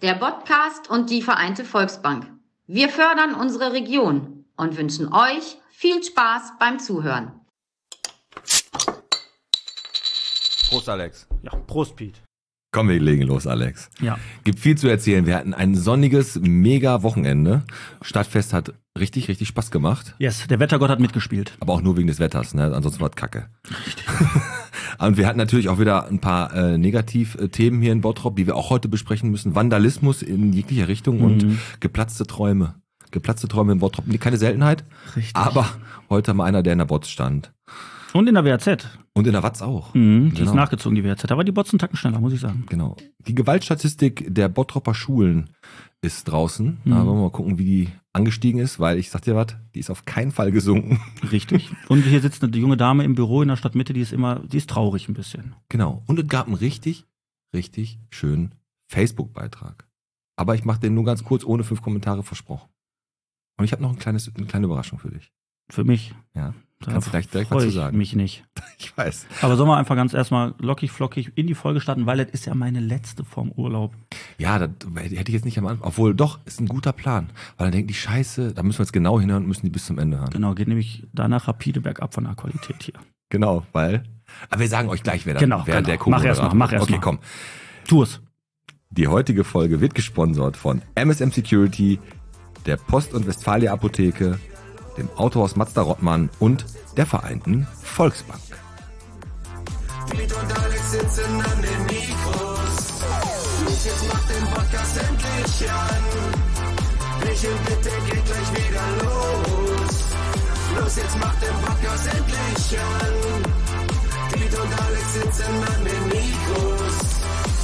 der Podcast und die Vereinte Volksbank. Wir fördern unsere Region und wünschen euch viel Spaß beim Zuhören. Prost, Alex. Ja, Prost, Piet. Komm, wir legen los, Alex. Ja. Gibt viel zu erzählen. Wir hatten ein sonniges, mega Wochenende. Stadtfest hat richtig, richtig Spaß gemacht. Yes, der Wettergott hat mitgespielt. Aber auch nur wegen des Wetters, ne? Ansonsten war es Kacke. Und wir hatten natürlich auch wieder ein paar Negativthemen hier in Bottrop, die wir auch heute besprechen müssen. Vandalismus in jeglicher Richtung und geplatzte Träume. Geplatzte Träume in Bottrop. Keine Seltenheit. Richtig. Aber heute mal einer, der in der Bots stand. Und in der WAZ. Und in der Watz auch. Die ist nachgezogen, die WAZ. Aber die Bots einen Tacken schneller, muss ich sagen. Genau. Die Gewaltstatistik der Bottropper Schulen ist draußen. Da wollen wir mal gucken, wie die angestiegen ist, weil ich sag dir was, die ist auf keinen Fall gesunken. Richtig. Und hier sitzt eine junge Dame im Büro in der Stadtmitte, die ist traurig ein bisschen. Genau. Und es gab einen richtig, richtig schönen Facebook-Beitrag. Aber ich mache den nur ganz kurz, ohne 5 Kommentare versprochen. Und ich habe noch eine kleine Überraschung für dich. Für mich? Ja. Kannst du gleich was zu sagen? Mich nicht. Ich weiß. Aber sollen wir einfach ganz erstmal lockig, flockig in die Folge starten, weil das ist ja meine letzte vorm Urlaub. Ja, das hätte ich jetzt nicht am Anfang. Obwohl, doch, ist ein guter Plan. Weil dann denken die Scheiße, da müssen wir jetzt genau hinhören und müssen die bis zum Ende hören. Genau, geht nämlich danach rapide bergab von der Qualität hier. Genau, weil. Aber wir sagen euch gleich, wer der Mach erst mal. Okay, komm. Tu es. Die heutige Folge wird gesponsert von MSM Security, der Post- und Westfalia Apotheke, dem Autohaus Mazda Rottmann und der Vereinten Volksbank. Piet und Alex sitzen an den Mikros. Los, jetzt macht den Podcast endlich an. Michel, bitte geht gleich wieder los. Los, jetzt macht den Podcast endlich an. Piet und Alex sitzen an den Mikros.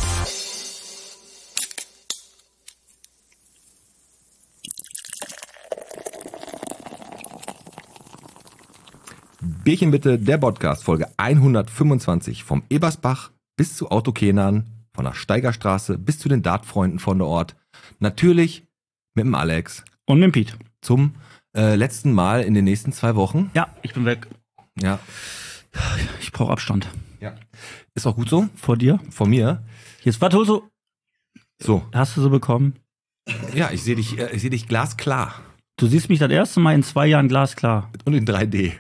Bierchen bitte, der Podcast, Folge 125, vom Ebersbach bis zu Autokenern, von der Steigerstraße bis zu den Dartfreunden von der Ort. Natürlich mit dem Alex. Und mit dem Piet. Zum letzten Mal in den nächsten 2 Wochen. Ja, ich bin weg. Ja. Ich brauche Abstand. Ja. Ist auch gut so. Vor dir? Von mir. Jetzt, was holst du? So. Hast du so bekommen? Ja, ich sehe dich glasklar. Du siehst mich das erste Mal in 2 Jahren glasklar. Und in 3D.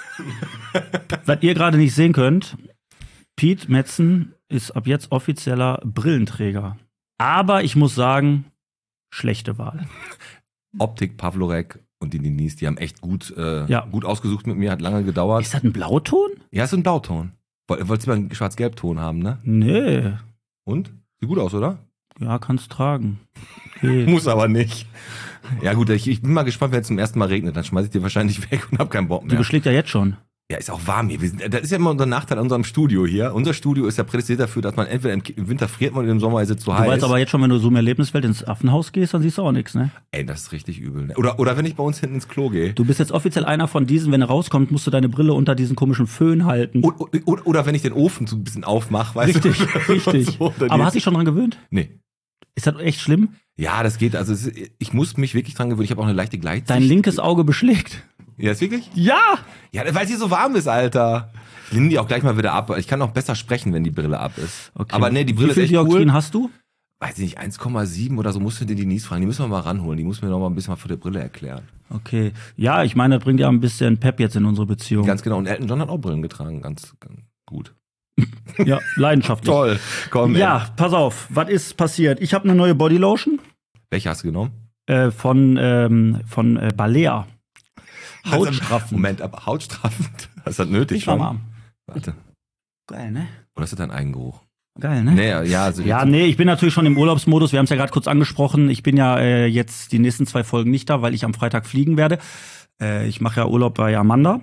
Was ihr gerade nicht sehen könnt, Piet Metzen ist ab jetzt offizieller Brillenträger. Aber ich muss sagen, schlechte Wahl. Optik, Pavlorek und die Denise, die haben echt gut ausgesucht mit mir, hat lange gedauert. Ist das ein Blauton? Ja, ist so ein Blauton. Wolltest du mal einen Schwarz-Gelb-Ton haben, ne? Nee. Und? Sieht gut aus, oder? Ja, kannst tragen. Geht. Muss aber nicht. Ja gut, ich bin mal gespannt, wenn es zum ersten Mal regnet. Dann schmeiß ich dir wahrscheinlich weg und hab keinen Bock mehr. Du beschlägt ja jetzt schon. Ja, ist auch warm hier. Das ist ja immer unser Nachteil an unserem Studio hier. Unser Studio ist ja prädestiniert dafür, dass man entweder im Winter friert man und im Sommer ist es zu heiß. Du weißt aber jetzt schon, wenn du so im Erlebniswelt ins Affenhaus gehst, dann siehst du auch nichts, ne? Ey, das ist richtig übel. Ne? Oder wenn ich bei uns hinten ins Klo gehe. Du bist jetzt offiziell einer von diesen, wenn er rauskommt, musst du deine Brille unter diesen komischen Föhn halten. Oder wenn ich den Ofen so ein bisschen aufmache, weißt du? Richtig. So, aber hast du dich schon dran gewöhnt? Nee. Ist das echt schlimm? Ja, das geht. Also ich muss mich wirklich dran gewöhnen. Ich habe auch eine leichte Gleitsicht. Dein linkes Auge beschlägt. Ja, ist wirklich? Ja! Ja, weil es hier so warm ist, Alter. Ich nehme die auch gleich mal wieder ab. Ich kann auch besser sprechen, wenn die Brille ab ist. Okay. Aber nee, die Brille Wie viel ist echt Dioptrien cool. hast du? Weiß ich nicht, 1,7 oder so, musst du den Denise fragen. Die müssen wir mal ranholen. Die muss mir noch mal ein bisschen was von der Brille erklären. Okay. Ja, ich meine, das bringt ja ein bisschen Pep jetzt in unsere Beziehung. Ganz genau. Und Elton John hat auch Brillen getragen. Ganz gut. Ja, leidenschaftlich. Toll. Komm, Ja, pass auf. Was ist passiert? Ich habe eine neue Bodylotion welche hast du genommen? von Balea. Hautstraffend. Moment, aber hautstraffend. Hast du das nötig Ich war schon? warm. Warte. Geil, ne? Oder ist das dein Eigengeruch? Geil, ne? Nee, ja, also Ja, nee, ich bin natürlich schon im Urlaubsmodus. Wir haben es ja gerade kurz angesprochen. Ich bin ja jetzt die nächsten 2 Folgen nicht da, weil ich am Freitag fliegen werde. Ich mache ja Urlaub bei Amanda.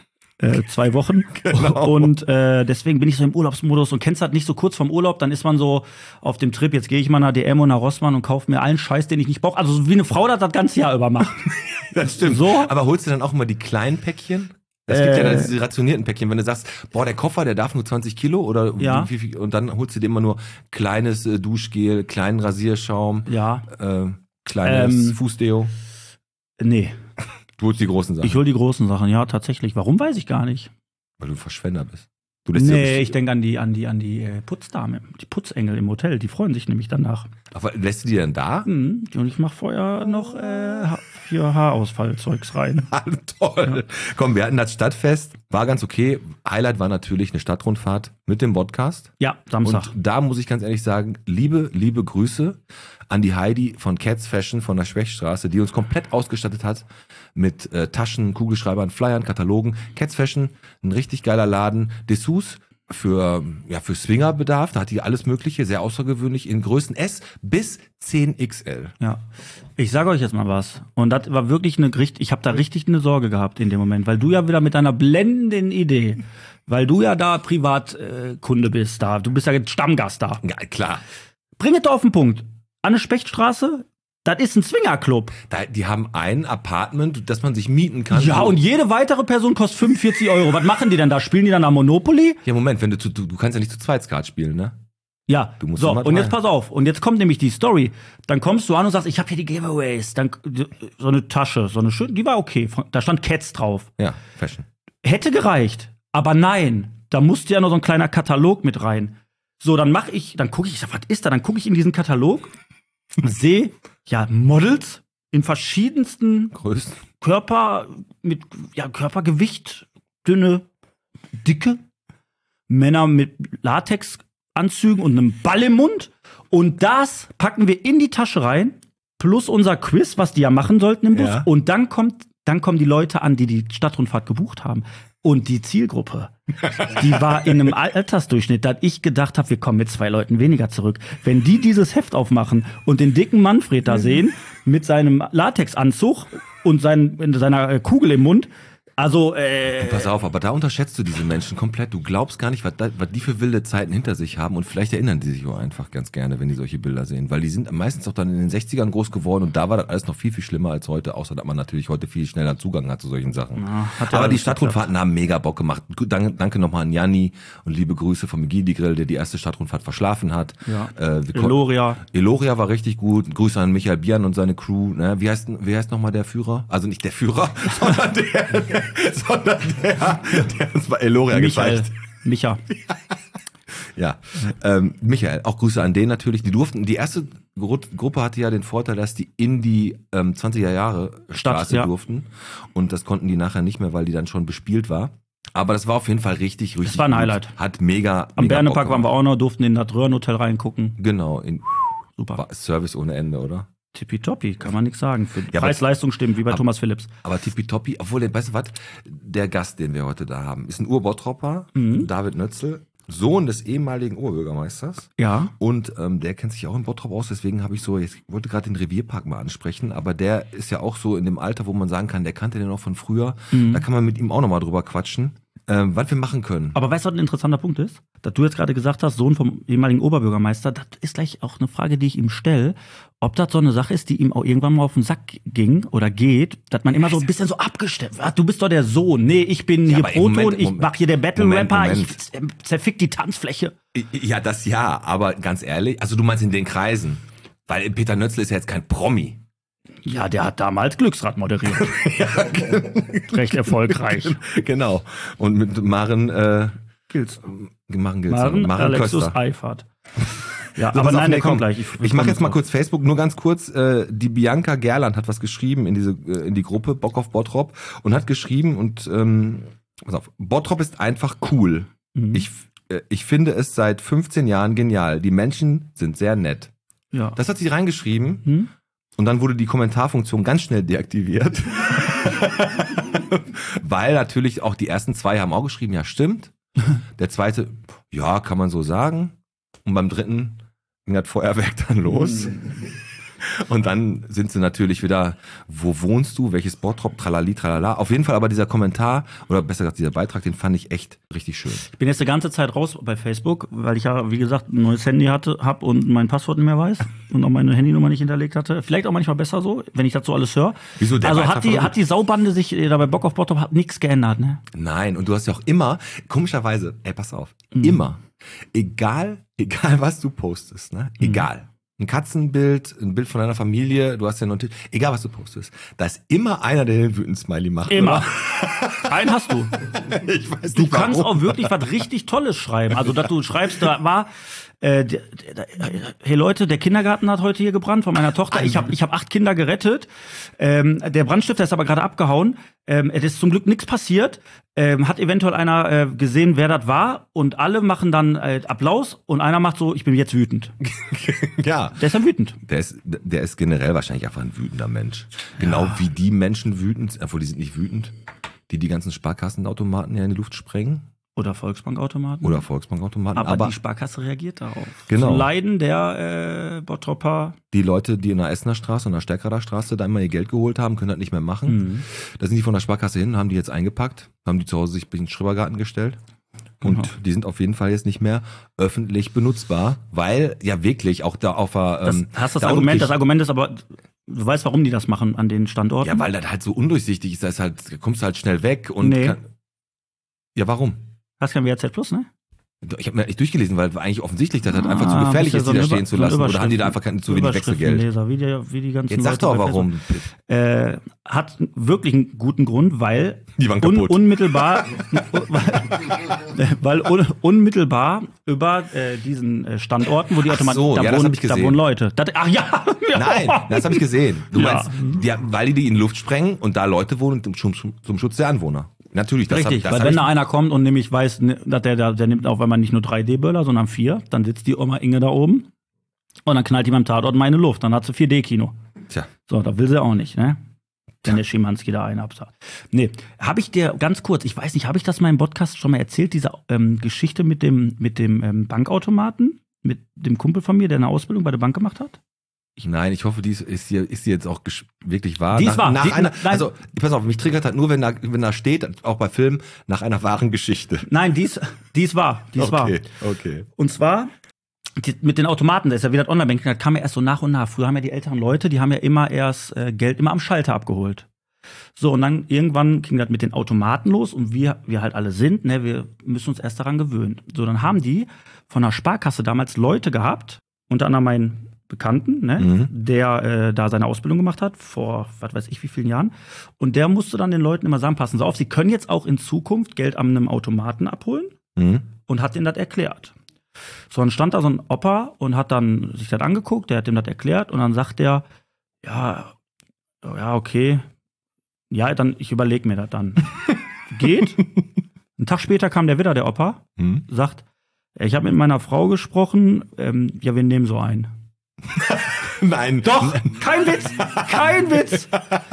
2 Wochen. Genau. Und deswegen bin ich so im Urlaubsmodus. Und kennst du das nicht so kurz vorm Urlaub, dann ist man so auf dem Trip, jetzt gehe ich mal nach DM und nach Rossmann und kaufe mir allen Scheiß, den ich nicht brauche. Also so wie eine Frau das ganze Jahr über macht. Das stimmt. So? Aber holst du dann auch immer die kleinen Päckchen? Es gibt ja dann diese rationierten Päckchen, wenn du sagst, boah, der Koffer, der darf nur 20 Kilo oder Ja. wie viel, und dann holst du dir immer nur kleines Duschgel, kleinen Rasierschaum, Ja. kleines Fußdeo. Nee, Du holst die großen Sachen, ich hol die großen Sachen. Ja, tatsächlich. Warum, weiß ich gar nicht. weil du ein Verschwender bist. Du lässt Nee, ich denke an die Putzdame, die Putzengel im Hotel. Die freuen sich nämlich danach. Aber lässt du die dann da? Und ich mache vorher noch 4 Haarausfallzeugs rein. Toll. Komm, wir hatten das Stadtfest. War ganz okay. Highlight war natürlich eine Stadtrundfahrt mit dem Podcast. Ja, Samstag. Und da muss ich ganz ehrlich sagen, liebe Grüße an die Heidi von Cats Fashion von der Schwächstraße, die uns komplett ausgestattet hat mit Taschen, Kugelschreibern, Flyern, Katalogen. Cats Fashion, ein richtig geiler Laden. Dessous für Swingerbedarf, da hat die alles Mögliche, sehr außergewöhnlich, in Größen S bis 10XL. Ja. Ich sage euch jetzt mal was. Und das war wirklich ich habe da richtig eine Sorge gehabt in dem Moment, weil du ja wieder mit deiner blendenden Idee, weil du ja da Privatkunde bist da, du bist ja jetzt Stammgast da. Ja, klar. Bring es doch auf den Punkt. Anne Spechtstraße, das ist ein Swingerclub. Die haben ein Apartment, das man sich mieten kann. Ja, und jede weitere Person kostet 45 €. Was machen die denn da? Spielen die dann am Monopoly? Ja, Moment, wenn du kannst ja nicht zu zweit Skat spielen, ne? Ja, Du musst so, immer und jetzt drei. pass auf. Und jetzt kommt nämlich die Story. Dann kommst du an und sagst, ich habe hier die Giveaways. Dann so eine Tasche, so eine schöne, die war okay. Da stand Cats drauf. Ja, Fashion. Hätte gereicht, aber nein. Da musste ja noch so ein kleiner Katalog mit rein. So, dann gucke ich, was ist da? Dann gucke ich in diesen Katalog, sehe, ja, Models in verschiedensten Größten. Körpergewicht, dünne, dicke, Männer mit Latexanzügen und einem Ball im Mund. Und das packen wir in die Tasche rein, plus unser Quiz, was die ja machen sollten im Bus. Ja. Und dann kommen die Leute an, die Stadtrundfahrt gebucht haben. Und die Zielgruppe, die war in einem Altersdurchschnitt, dass ich gedacht habe, wir kommen mit 2 Leuten weniger zurück. Wenn die dieses Heft aufmachen und den dicken Manfred da sehen, mit seinem Latexanzug und seiner Kugel im Mund, also, Pass auf, aber da unterschätzt du diese Menschen komplett. Du glaubst gar nicht, was die für wilde Zeiten hinter sich haben. Und vielleicht erinnern die sich auch einfach ganz gerne, wenn die solche Bilder sehen. Weil die sind meistens auch dann in den 60ern groß geworden und da war das alles noch viel, viel schlimmer als heute. Außer, dass man natürlich heute viel schneller Zugang hat zu solchen Sachen. hat ja Aber die alles Stadtrundfahrten haben mega Bock gemacht. Gut, danke nochmal an Janni und liebe Grüße vom Gidi Grill, der die erste Stadtrundfahrt verschlafen hat. Ja. Eloria war richtig gut. Grüße an Michael Bian und seine Crew. Ne? Wie heißt nochmal der Führer? Also nicht der Führer, sondern der uns bei Eloria gezeigt. Micha. Ja, Michael, auch Grüße an den natürlich. Die erste Gruppe hatte ja den Vorteil, dass die in die 20er Jahre Straße durften. Und das konnten die nachher nicht mehr, weil die dann schon bespielt war. Aber das war auf jeden Fall richtig Das war ein gut. Highlight. Hat mega Am mega Bernepark Bock waren wir gemacht. auch noch, durften in das Röhrenhotel reingucken. Genau, Super. war Service ohne Ende, oder? Tippitoppi, kann man nichts sagen. Für Ja, Preis-Leistung stimmt, wie bei Thomas Phillips. Aber tippitoppi, obwohl, weißt du was, der Gast, den wir heute da haben, ist ein Urbottropper, David Nötzel, Sohn des ehemaligen Oberbürgermeisters. Ja. Und der kennt sich auch in Bottrop aus, deswegen habe ich wollte gerade den Revierpark mal ansprechen, aber der ist ja auch so in dem Alter, wo man sagen kann, der kannte den noch von früher. Da kann man mit ihm auch nochmal drüber quatschen, was wir machen können. Aber weißt du, was ein interessanter Punkt ist? Dass du jetzt gerade gesagt hast, Sohn vom ehemaligen Oberbürgermeister, das ist gleich auch eine Frage, die ich ihm stelle, ob das so eine Sache ist, die ihm auch irgendwann mal auf den Sack ging oder geht, dass man immer so ein bisschen so abgestimmt wird. Du bist doch der Sohn. Nee, ich bin hier aber Proton, ich mach hier der Battle-Rapper, Moment. ich zerfick die Tanzfläche. Ja, das ja, aber ganz ehrlich, also du meinst in den Kreisen, weil Peter Nötzl ist ja jetzt kein Promi. Ja, der hat damals Glücksrad moderiert. Recht erfolgreich. Genau. Und mit Maren Gilt's. Maren Alexus Köster. Eifert. Ja, So, aber pass auf, nein, der komm. kommt gleich. Ich mache jetzt mal kurz Facebook, nur ganz kurz. Die Bianca Gerland hat was geschrieben in die Gruppe Bock auf Bottrop und hat geschrieben und pass auf, Bottrop ist einfach cool. Mhm. Ich finde es seit 15 Jahren genial. Die Menschen sind sehr nett. Ja. Das hat sie reingeschrieben und dann wurde die Kommentarfunktion ganz schnell deaktiviert. Weil natürlich auch die ersten 2 haben auch geschrieben, ja stimmt. Der zweite, ja, kann man so sagen. Und beim dritten ging das Feuerwerk dann los. Und dann sind sie natürlich wieder, wo wohnst du, welches Bottrop, tralali, tralala. Auf jeden Fall aber dieser Kommentar, oder besser gesagt dieser Beitrag, den fand ich echt richtig schön. Ich bin jetzt die ganze Zeit raus bei Facebook, weil ich ja, wie gesagt, ein neues Handy habe und mein Passwort nicht mehr weiß und auch meine Handynummer nicht hinterlegt hatte. Vielleicht auch manchmal besser so, wenn ich das so alles höre. Wieso, der also Beitrag war gut. hat die Saubande sich da bei Bock auf Bottrop hat nichts geändert, ne? Nein, und du hast ja auch immer, komischerweise, pass auf, immer, egal was du postest, ne, egal, ein Katzenbild, ein Bild von deiner Familie, du hast ja noch einen Tisch, egal was du postest, da ist immer einer, der den wütenden Smiley macht. Immer. Einen hast du. Ich weiß Du nicht kannst warum. auch wirklich was richtig Tolles schreiben. Also, dass du schreibst, da war, hey Leute, der Kindergarten hat heute hier gebrannt von meiner Tochter. Ich hab 8 Kinder gerettet. Der Brandstifter ist aber gerade abgehauen. Es ist zum Glück nichts passiert. Hat eventuell einer gesehen, wer das war. Und alle machen dann Applaus. Und einer macht so, ich bin jetzt wütend. Ja. Der ist dann wütend. Der ist generell wahrscheinlich einfach ein wütender Mensch. Genau wie die Menschen wütend, obwohl die sind nicht wütend, die ganzen Sparkassenautomaten ja in die Luft sprengen. Oder Volksbankautomaten. Oder Volksbankautomaten. Aber die Sparkasse reagiert darauf. Genau. Zum Leiden der Bottropper. Die Leute, die in der Essener Straße und der Stärkrader Straße da immer ihr Geld geholt haben, können das nicht mehr machen. Da sind die von der Sparkasse hin, haben die jetzt eingepackt, haben die zu Hause sich ein bisschen in den Schrebergarten gestellt. Und Genau. die sind auf jeden Fall jetzt nicht mehr öffentlich benutzbar, weil ja wirklich auch da auf der... Das Argument ist aber, du weißt, warum die das machen an den Standorten? Ja, weil das halt so undurchsichtig ist, da kommst du halt schnell weg und... Nee. Ja, warum? Hast kein WZ Plus, ne? Ich habe mir nicht durchgelesen, weil einfach offensichtlich, dass das einfach zu gefährlich ist, die da stehen zu lassen. Oder haben die da einfach zu wenig Wechselgeld? Wie die ganzen Jetzt sag Leute doch bei warum. hat wirklich einen guten Grund, weil Die waren kaputt. unmittelbar unmittelbar über diesen Standorten, wo die Automaten, so, ja, das hab ich da gesehen. wohnen Leute. Ach ja! Nein, das habe ich gesehen. Du Ja. meinst, weil die in die Luft sprengen und da Leute wohnen zum Schutz der Anwohner. Natürlich, das Richtig, hab weil ich wenn da einer kommt und nämlich weiß, dass der nimmt auf einmal nicht nur 3D-Böller, sondern 4, dann sitzt die Oma Inge da oben und dann knallt die beim Tatort mal in die Luft, dann hat sie 4D-Kino. Tja. So, da will sie auch nicht, ne? Wenn der Schimanski da einen absagt. Nee, habe ich dir ganz kurz, ich weiß nicht, habe ich das mal im Podcast schon mal erzählt, diese Geschichte mit dem Bankautomaten, mit dem Kumpel von mir, der eine Ausbildung bei der Bank gemacht hat? Nein, ich hoffe, ist die jetzt auch wirklich wahr. Die ist wahr. Nein. Also, pass auf, mich triggert halt nur, wenn da steht, auch bei Filmen, nach einer wahren Geschichte. Nein, die ist wahr. Die ist wahr. Okay. Und zwar mit den Automaten, da ist ja wieder das Online-Banking, das kam ja erst so nach und nach. Früher haben ja die älteren Leute, die haben ja immer erst Geld immer am Schalter abgeholt. So, und dann irgendwann ging das mit den Automaten los und wir halt alle sind, ne, wir müssen uns erst daran gewöhnen. So, dann haben die von der Sparkasse damals Leute gehabt, unter anderem meinen Bekannten, ne, der da seine Ausbildung gemacht hat, vor was weiß ich wie vielen Jahren. Und der musste dann den Leuten immer sagen, passen Sie auf, Sie können jetzt auch in Zukunft Geld an einem Automaten abholen und hat denen das erklärt. So, dann stand da so ein Opa und hat dann sich das angeguckt, der hat dem das erklärt und dann sagt der, ja, okay, ja, dann, ich überlege mir das dann. Geht. Einen Tag später kam der wieder, der Opa, sagt, ich habe mit meiner Frau gesprochen, ja, wir nehmen so einen. Nein. Doch, kein Witz.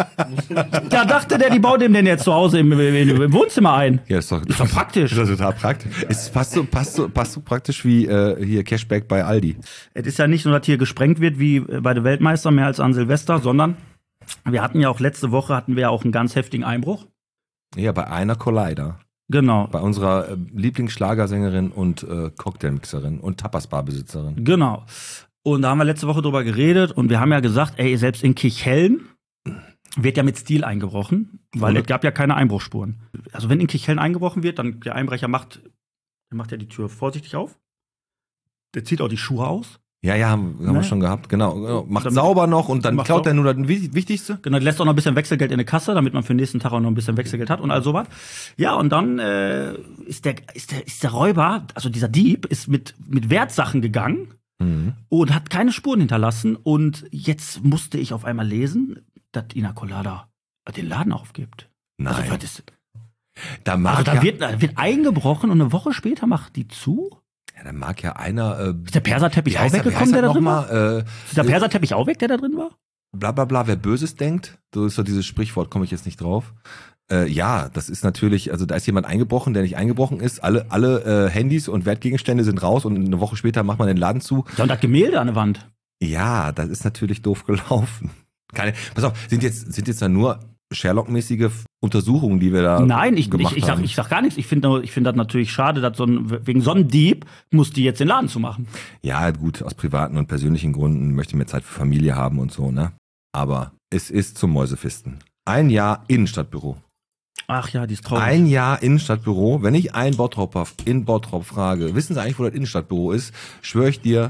Da dachte der, die baut dem denn jetzt zu Hause im Wohnzimmer ein. Ja, ist doch praktisch. Ist doch total praktisch. Es passt so praktisch wie hier Cashback bei Aldi. Es ist ja nicht nur, dass hier gesprengt wird wie bei den Weltmeister mehr als an Silvester, sondern wir hatten ja auch letzte Woche auch einen ganz heftigen Einbruch. Ja, bei einer Collider. Genau. Bei unserer Lieblingsschlagersängerin und Cocktailmixerin und Tapasbarbesitzerin. Genau. Und da haben wir letzte Woche drüber geredet und wir haben ja gesagt, ey, selbst in Kirchhellen wird ja mit Stil eingebrochen, weil es gab ja keine Einbruchsspuren. Also wenn in Kirchhellen eingebrochen wird, dann der Einbrecher macht ja die Tür vorsichtig auf. Der zieht auch die Schuhe aus. Ja, haben wir schon gehabt, genau. Macht dann sauber noch und dann klaut er nur das Wichtigste. Genau, lässt auch noch ein bisschen Wechselgeld in der Kasse, damit man für den nächsten Tag auch noch ein bisschen Wechselgeld hat und all sowas. Ja, und dann ist der Räuber, also dieser Dieb, ist mit Wertsachen gegangen und hat keine Spuren hinterlassen. Und jetzt musste ich auf einmal lesen, dass Ina Colada den Laden aufgibt. Nein. Also, was ist, Da wird eingebrochen und eine Woche später macht die zu? Ja, da mag ja einer. Ist der Perserteppich auch weggekommen, der da drin war? Ist der Perserteppich auch weg, der da drin war? Bla bla bla, wer Böses denkt, so ist doch dieses Sprichwort, komme ich jetzt nicht drauf. Ja, das ist natürlich, also da ist jemand eingebrochen, der nicht eingebrochen ist. Alle Handys und Wertgegenstände sind raus und eine Woche später macht man den Laden zu. Ja, und das Gemälde an der Wand. Ja, das ist natürlich doof gelaufen. Pass auf, sind jetzt da nur Sherlock-mäßige Untersuchungen, die wir da gemacht haben? Ich sag gar nichts. Ich finde das natürlich schade, dass wegen so einem Dieb muss die jetzt den Laden zumachen. Ja, gut, aus privaten und persönlichen Gründen möchte ich mehr Zeit für Familie haben und so, ne? Aber es ist zum Mäusefisten. 1 Jahr Innenstadtbüro. Ach ja, die ist traurig. 1 Jahr Innenstadtbüro. Wenn ich einen Bottropper in Bottrop frage, wissen Sie eigentlich, wo das Innenstadtbüro ist? Schwöre ich dir,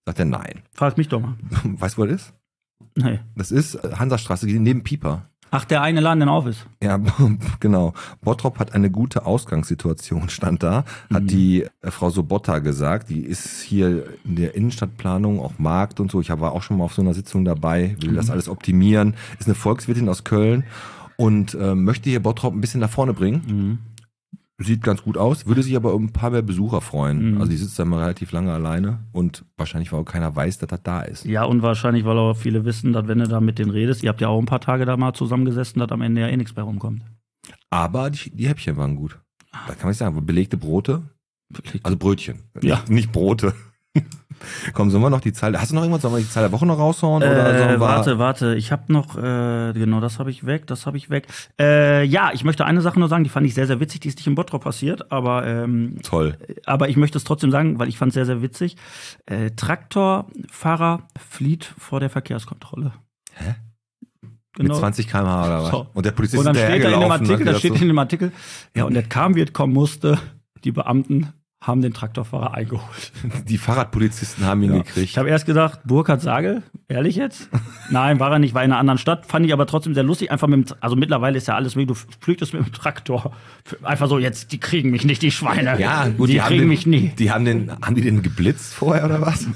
Sagt er, nein. Frag mich doch mal. Weißt du, wo das ist? Nee. Das ist Hansastraße, neben Pieper. Ach, der eine Laden, der auf ist. Ja, genau. Bottrop hat eine gute Ausgangssituation, stand da. Hat die Frau Sobotta gesagt. Die ist hier in der Innenstadtplanung, auch Markt und so. Ich war auch schon mal auf so einer Sitzung dabei, will das alles optimieren. Ist eine Volkswirtin aus Köln und möchte hier Bottrop ein bisschen nach vorne bringen. Sieht ganz gut aus, würde sich aber um ein paar mehr Besucher freuen. Also die sitzt da mal relativ lange alleine und wahrscheinlich, weil auch keiner weiß, dass das da ist. Ja, und wahrscheinlich, weil auch viele wissen, dass wenn du da mit denen redest, ihr habt ja auch ein paar Tage da mal zusammengesessen, dass am Ende ja eh nichts mehr rumkommt. Aber die Häppchen waren gut. Da kann man nicht sagen, belegte Brote, also Brötchen, Ja. nicht Brote. Komm, sollen wir noch die Zahl, hast du noch irgendwas, sollen wir die Zahl der Woche noch raushauen? Oder sollen wir Warte, ich habe noch, genau, das habe ich weg. Ja, ich möchte eine Sache nur sagen, die fand ich sehr, sehr witzig, die ist nicht in Bottrop passiert, aber Toll. aber ich möchte es trotzdem sagen, weil ich fand es sehr, sehr witzig. Traktorfahrer flieht vor der Verkehrskontrolle. Hä? Genau. Mit 20 km/h oder was? So. Und der Polizist Und dann ist steht da in dem hinterhergelaufen, Artikel, ne? da steht in dem Artikel, ja, und der kam, wird kommen musste, die Beamten haben den Traktorfahrer eingeholt. Die Fahrradpolizisten haben ihn Ja. gekriegt. Ich habe erst gedacht, Burkhard Sagel, ehrlich jetzt? Nein, war er nicht, war in einer anderen Stadt. Fand ich aber trotzdem sehr lustig. Einfach also mittlerweile ist ja alles möglich. Du flüchtest mit dem Traktor. Einfach so, jetzt, die kriegen mich nicht, die Schweine. Ja, gut, die haben kriegen den, mich nie. Haben die den geblitzt vorher oder was?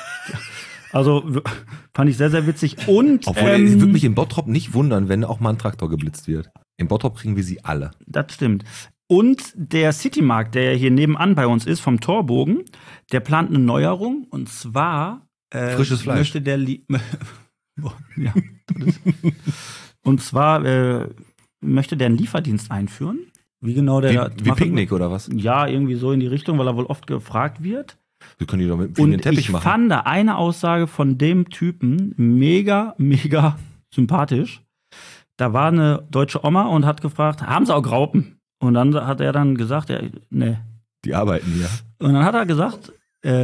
Also fand ich sehr, sehr witzig. Und Obwohl, ich würde mich in Bottrop nicht wundern, wenn auch mal ein Traktor geblitzt wird. In Bottrop kriegen wir sie alle. das stimmt. Und der Citymarkt, der hier nebenan bei uns ist, vom Torbogen, der plant eine Neuerung. Und zwar Frisches Fleisch. möchte der ja, und zwar möchte der einen Lieferdienst einführen. Wie genau der Wie Picknick oder was? Ja, irgendwie so in die Richtung, weil er wohl oft gefragt wird. Wir können die doch mit dem Und Teppich ich machen. fand da eine Aussage von dem Typen mega, mega sympathisch. Da war eine deutsche Oma und hat gefragt, haben Sie auch Graupen? Und dann hat er dann gesagt, ja, nee. Die arbeiten hier. Und dann hat er gesagt,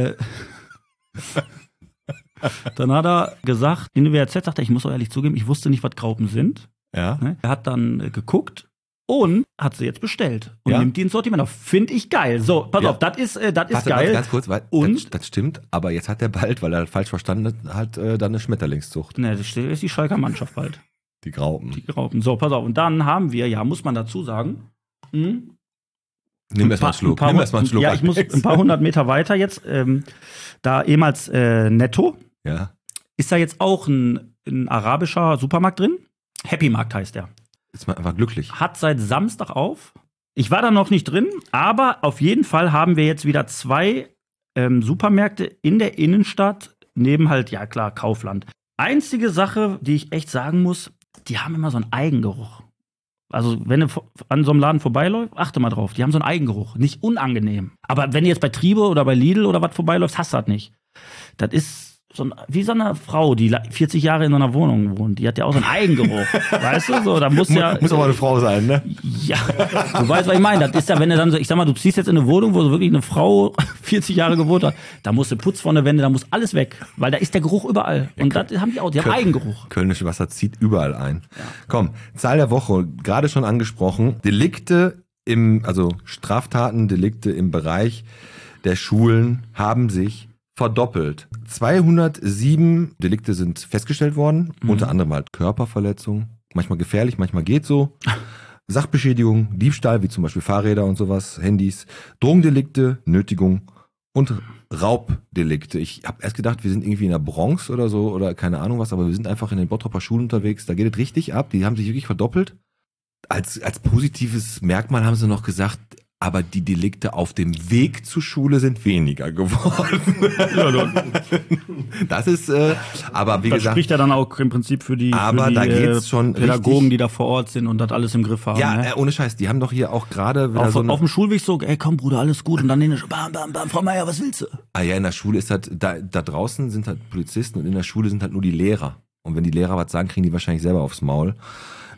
in der WRZ sagt er, ich muss auch ehrlich zugeben, ich wusste nicht, was Graupen sind. Ja. Ne? Er hat dann geguckt und hat sie jetzt bestellt. Und Ja. nimmt die ins Sortiment auf. Finde ich geil. So, pass Ja. auf, das ist Warte, geil. ganz kurz, weil Und- das stimmt, aber jetzt hat er bald, weil er falsch verstanden hat, dann eine Schmetterlingszucht. Ne, das ist die Schalker Mannschaft bald. Die Graupen. Die Graupen. So, pass auf. Und dann haben wir, ja, muss man dazu sagen, Nimm erstmal einen Schluck. Nimm erst mal einen Schluck. Ja, ich muss ein paar hundert Meter weiter jetzt, da ehemals Netto, Ja. ist da jetzt auch ein arabischer Supermarkt drin. Happy Markt heißt der. Ist man einfach glücklich. Hat seit Samstag auf. Ich war da noch nicht drin, aber auf jeden Fall haben wir jetzt wieder 2 Supermärkte in der Innenstadt, neben halt, ja klar, Kaufland. Einzige Sache, die ich echt sagen muss, die haben immer so einen Eigengeruch. Also, wenn du an so einem Laden vorbeiläufst, achte mal drauf, die haben so einen Eigengeruch. Nicht unangenehm. Aber wenn du jetzt bei Triebe oder bei Lidl oder was vorbeiläufst, hast du das nicht. Das ist wie so eine Frau, die 40 Jahre in so einer Wohnung wohnt. Die hat ja auch so einen Eigengeruch. Weißt du, so, da muss ja. Muss aber eine Frau sein, ne? Ja, du weißt, was ich meine. Das ist ja, wenn du dann so, ich sag mal, du ziehst jetzt in eine Wohnung, wo so wirklich eine Frau 40 Jahre gewohnt hat, da musst du Putz von der Wände, da muss alles weg. Weil da ist der Geruch überall. Und das haben die auch, die haben Eigengeruch. Kölnische Wasser zieht überall ein. Komm, Zahl der Woche, gerade schon angesprochen. Straftaten, Delikte im Bereich der Schulen haben sich verdoppelt. 207 Delikte sind festgestellt worden, unter anderem halt Körperverletzung, manchmal gefährlich, manchmal geht so. Sachbeschädigung, Diebstahl, wie zum Beispiel Fahrräder und sowas, Handys, Drogendelikte, Nötigung und Raubdelikte. Ich habe erst gedacht, wir sind irgendwie in der Bronx oder so oder keine Ahnung was, aber wir sind einfach in den Bottroper Schulen unterwegs. Da geht es richtig ab. Die haben sich wirklich verdoppelt. Als positives Merkmal haben sie noch gesagt, aber die Delikte auf dem Weg zur Schule sind weniger geworden. Das ist, aber wie Das gesagt, spricht ja dann auch im Prinzip für die, aber da geht's schon Pädagogen, richtig- die da vor Ort sind und das alles im Griff haben. ja, ne? ohne Scheiß, die haben doch hier auch gerade wieder auf, so eine, auf dem Schulweg so, ey komm Bruder, alles gut. Und dann in der bam, bam, bam, Frau Meier, was willst du? in der Schule ist halt, da draußen sind halt Polizisten und in der Schule sind halt nur die Lehrer. Und wenn die Lehrer was sagen, kriegen die wahrscheinlich selber aufs Maul.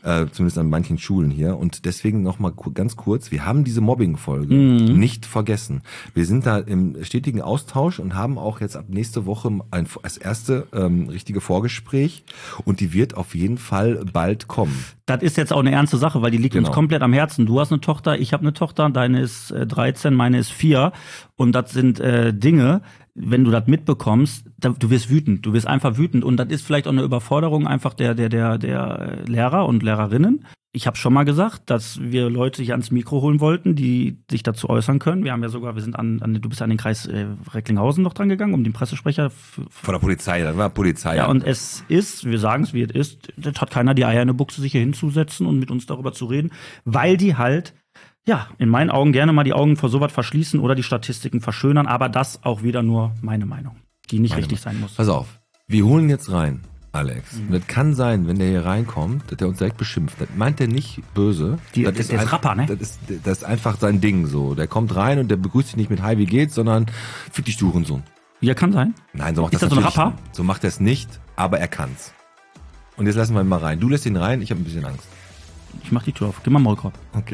zumindest an manchen Schulen hier. Und deswegen nochmal ganz kurz, wir haben diese Mobbing-Folge nicht vergessen. Wir sind da im stetigen Austausch und haben auch jetzt ab nächste Woche als erste richtige Vorgespräch und die wird auf jeden Fall bald kommen. Das ist jetzt auch eine ernste Sache, weil die liegt uns komplett am Herzen. Du hast eine Tochter, ich habe eine Tochter, deine ist 13, meine ist 4 und das sind Dinge, wenn du das mitbekommst, du wirst wütend, du wirst einfach wütend und das ist vielleicht auch eine Überforderung einfach der Lehrer und Lehrerinnen. Ich habe schon mal gesagt, dass wir Leute hier ans Mikro holen wollten, die sich dazu äußern können. Wir haben ja sogar, du bist an den Kreis Recklinghausen noch dran gegangen, um den Pressesprecher von der Polizei, das war Polizei. Ja, und es ist, wir sagen es wie es ist, das hat keiner die Eier in eine Buchse, sich hier hinzusetzen und mit uns darüber zu reden, weil die halt ja, in meinen Augen gerne mal die Augen vor sowas verschließen oder die Statistiken verschönern, aber das auch wieder nur meine Meinung, die nicht richtig sein muss. Pass auf, wir holen jetzt rein, Alex. Und das kann sein, wenn der hier reinkommt, dass der uns direkt beschimpft. Das meint der nicht böse. Der ist Rapper, ne? Das ist einfach sein Ding so. Der kommt rein und der begrüßt dich nicht mit Hi, wie geht's, sondern fick dich du Hurensohn. Ja, kann sein. Nein, so macht ist das so ein natürlich. Rapper? So macht er es nicht, aber er kann's. Und jetzt lassen wir ihn mal rein. Du lässt ihn rein, ich habe ein bisschen Angst. Ich mach die Tür auf. Gib mal Maulkorb. Okay.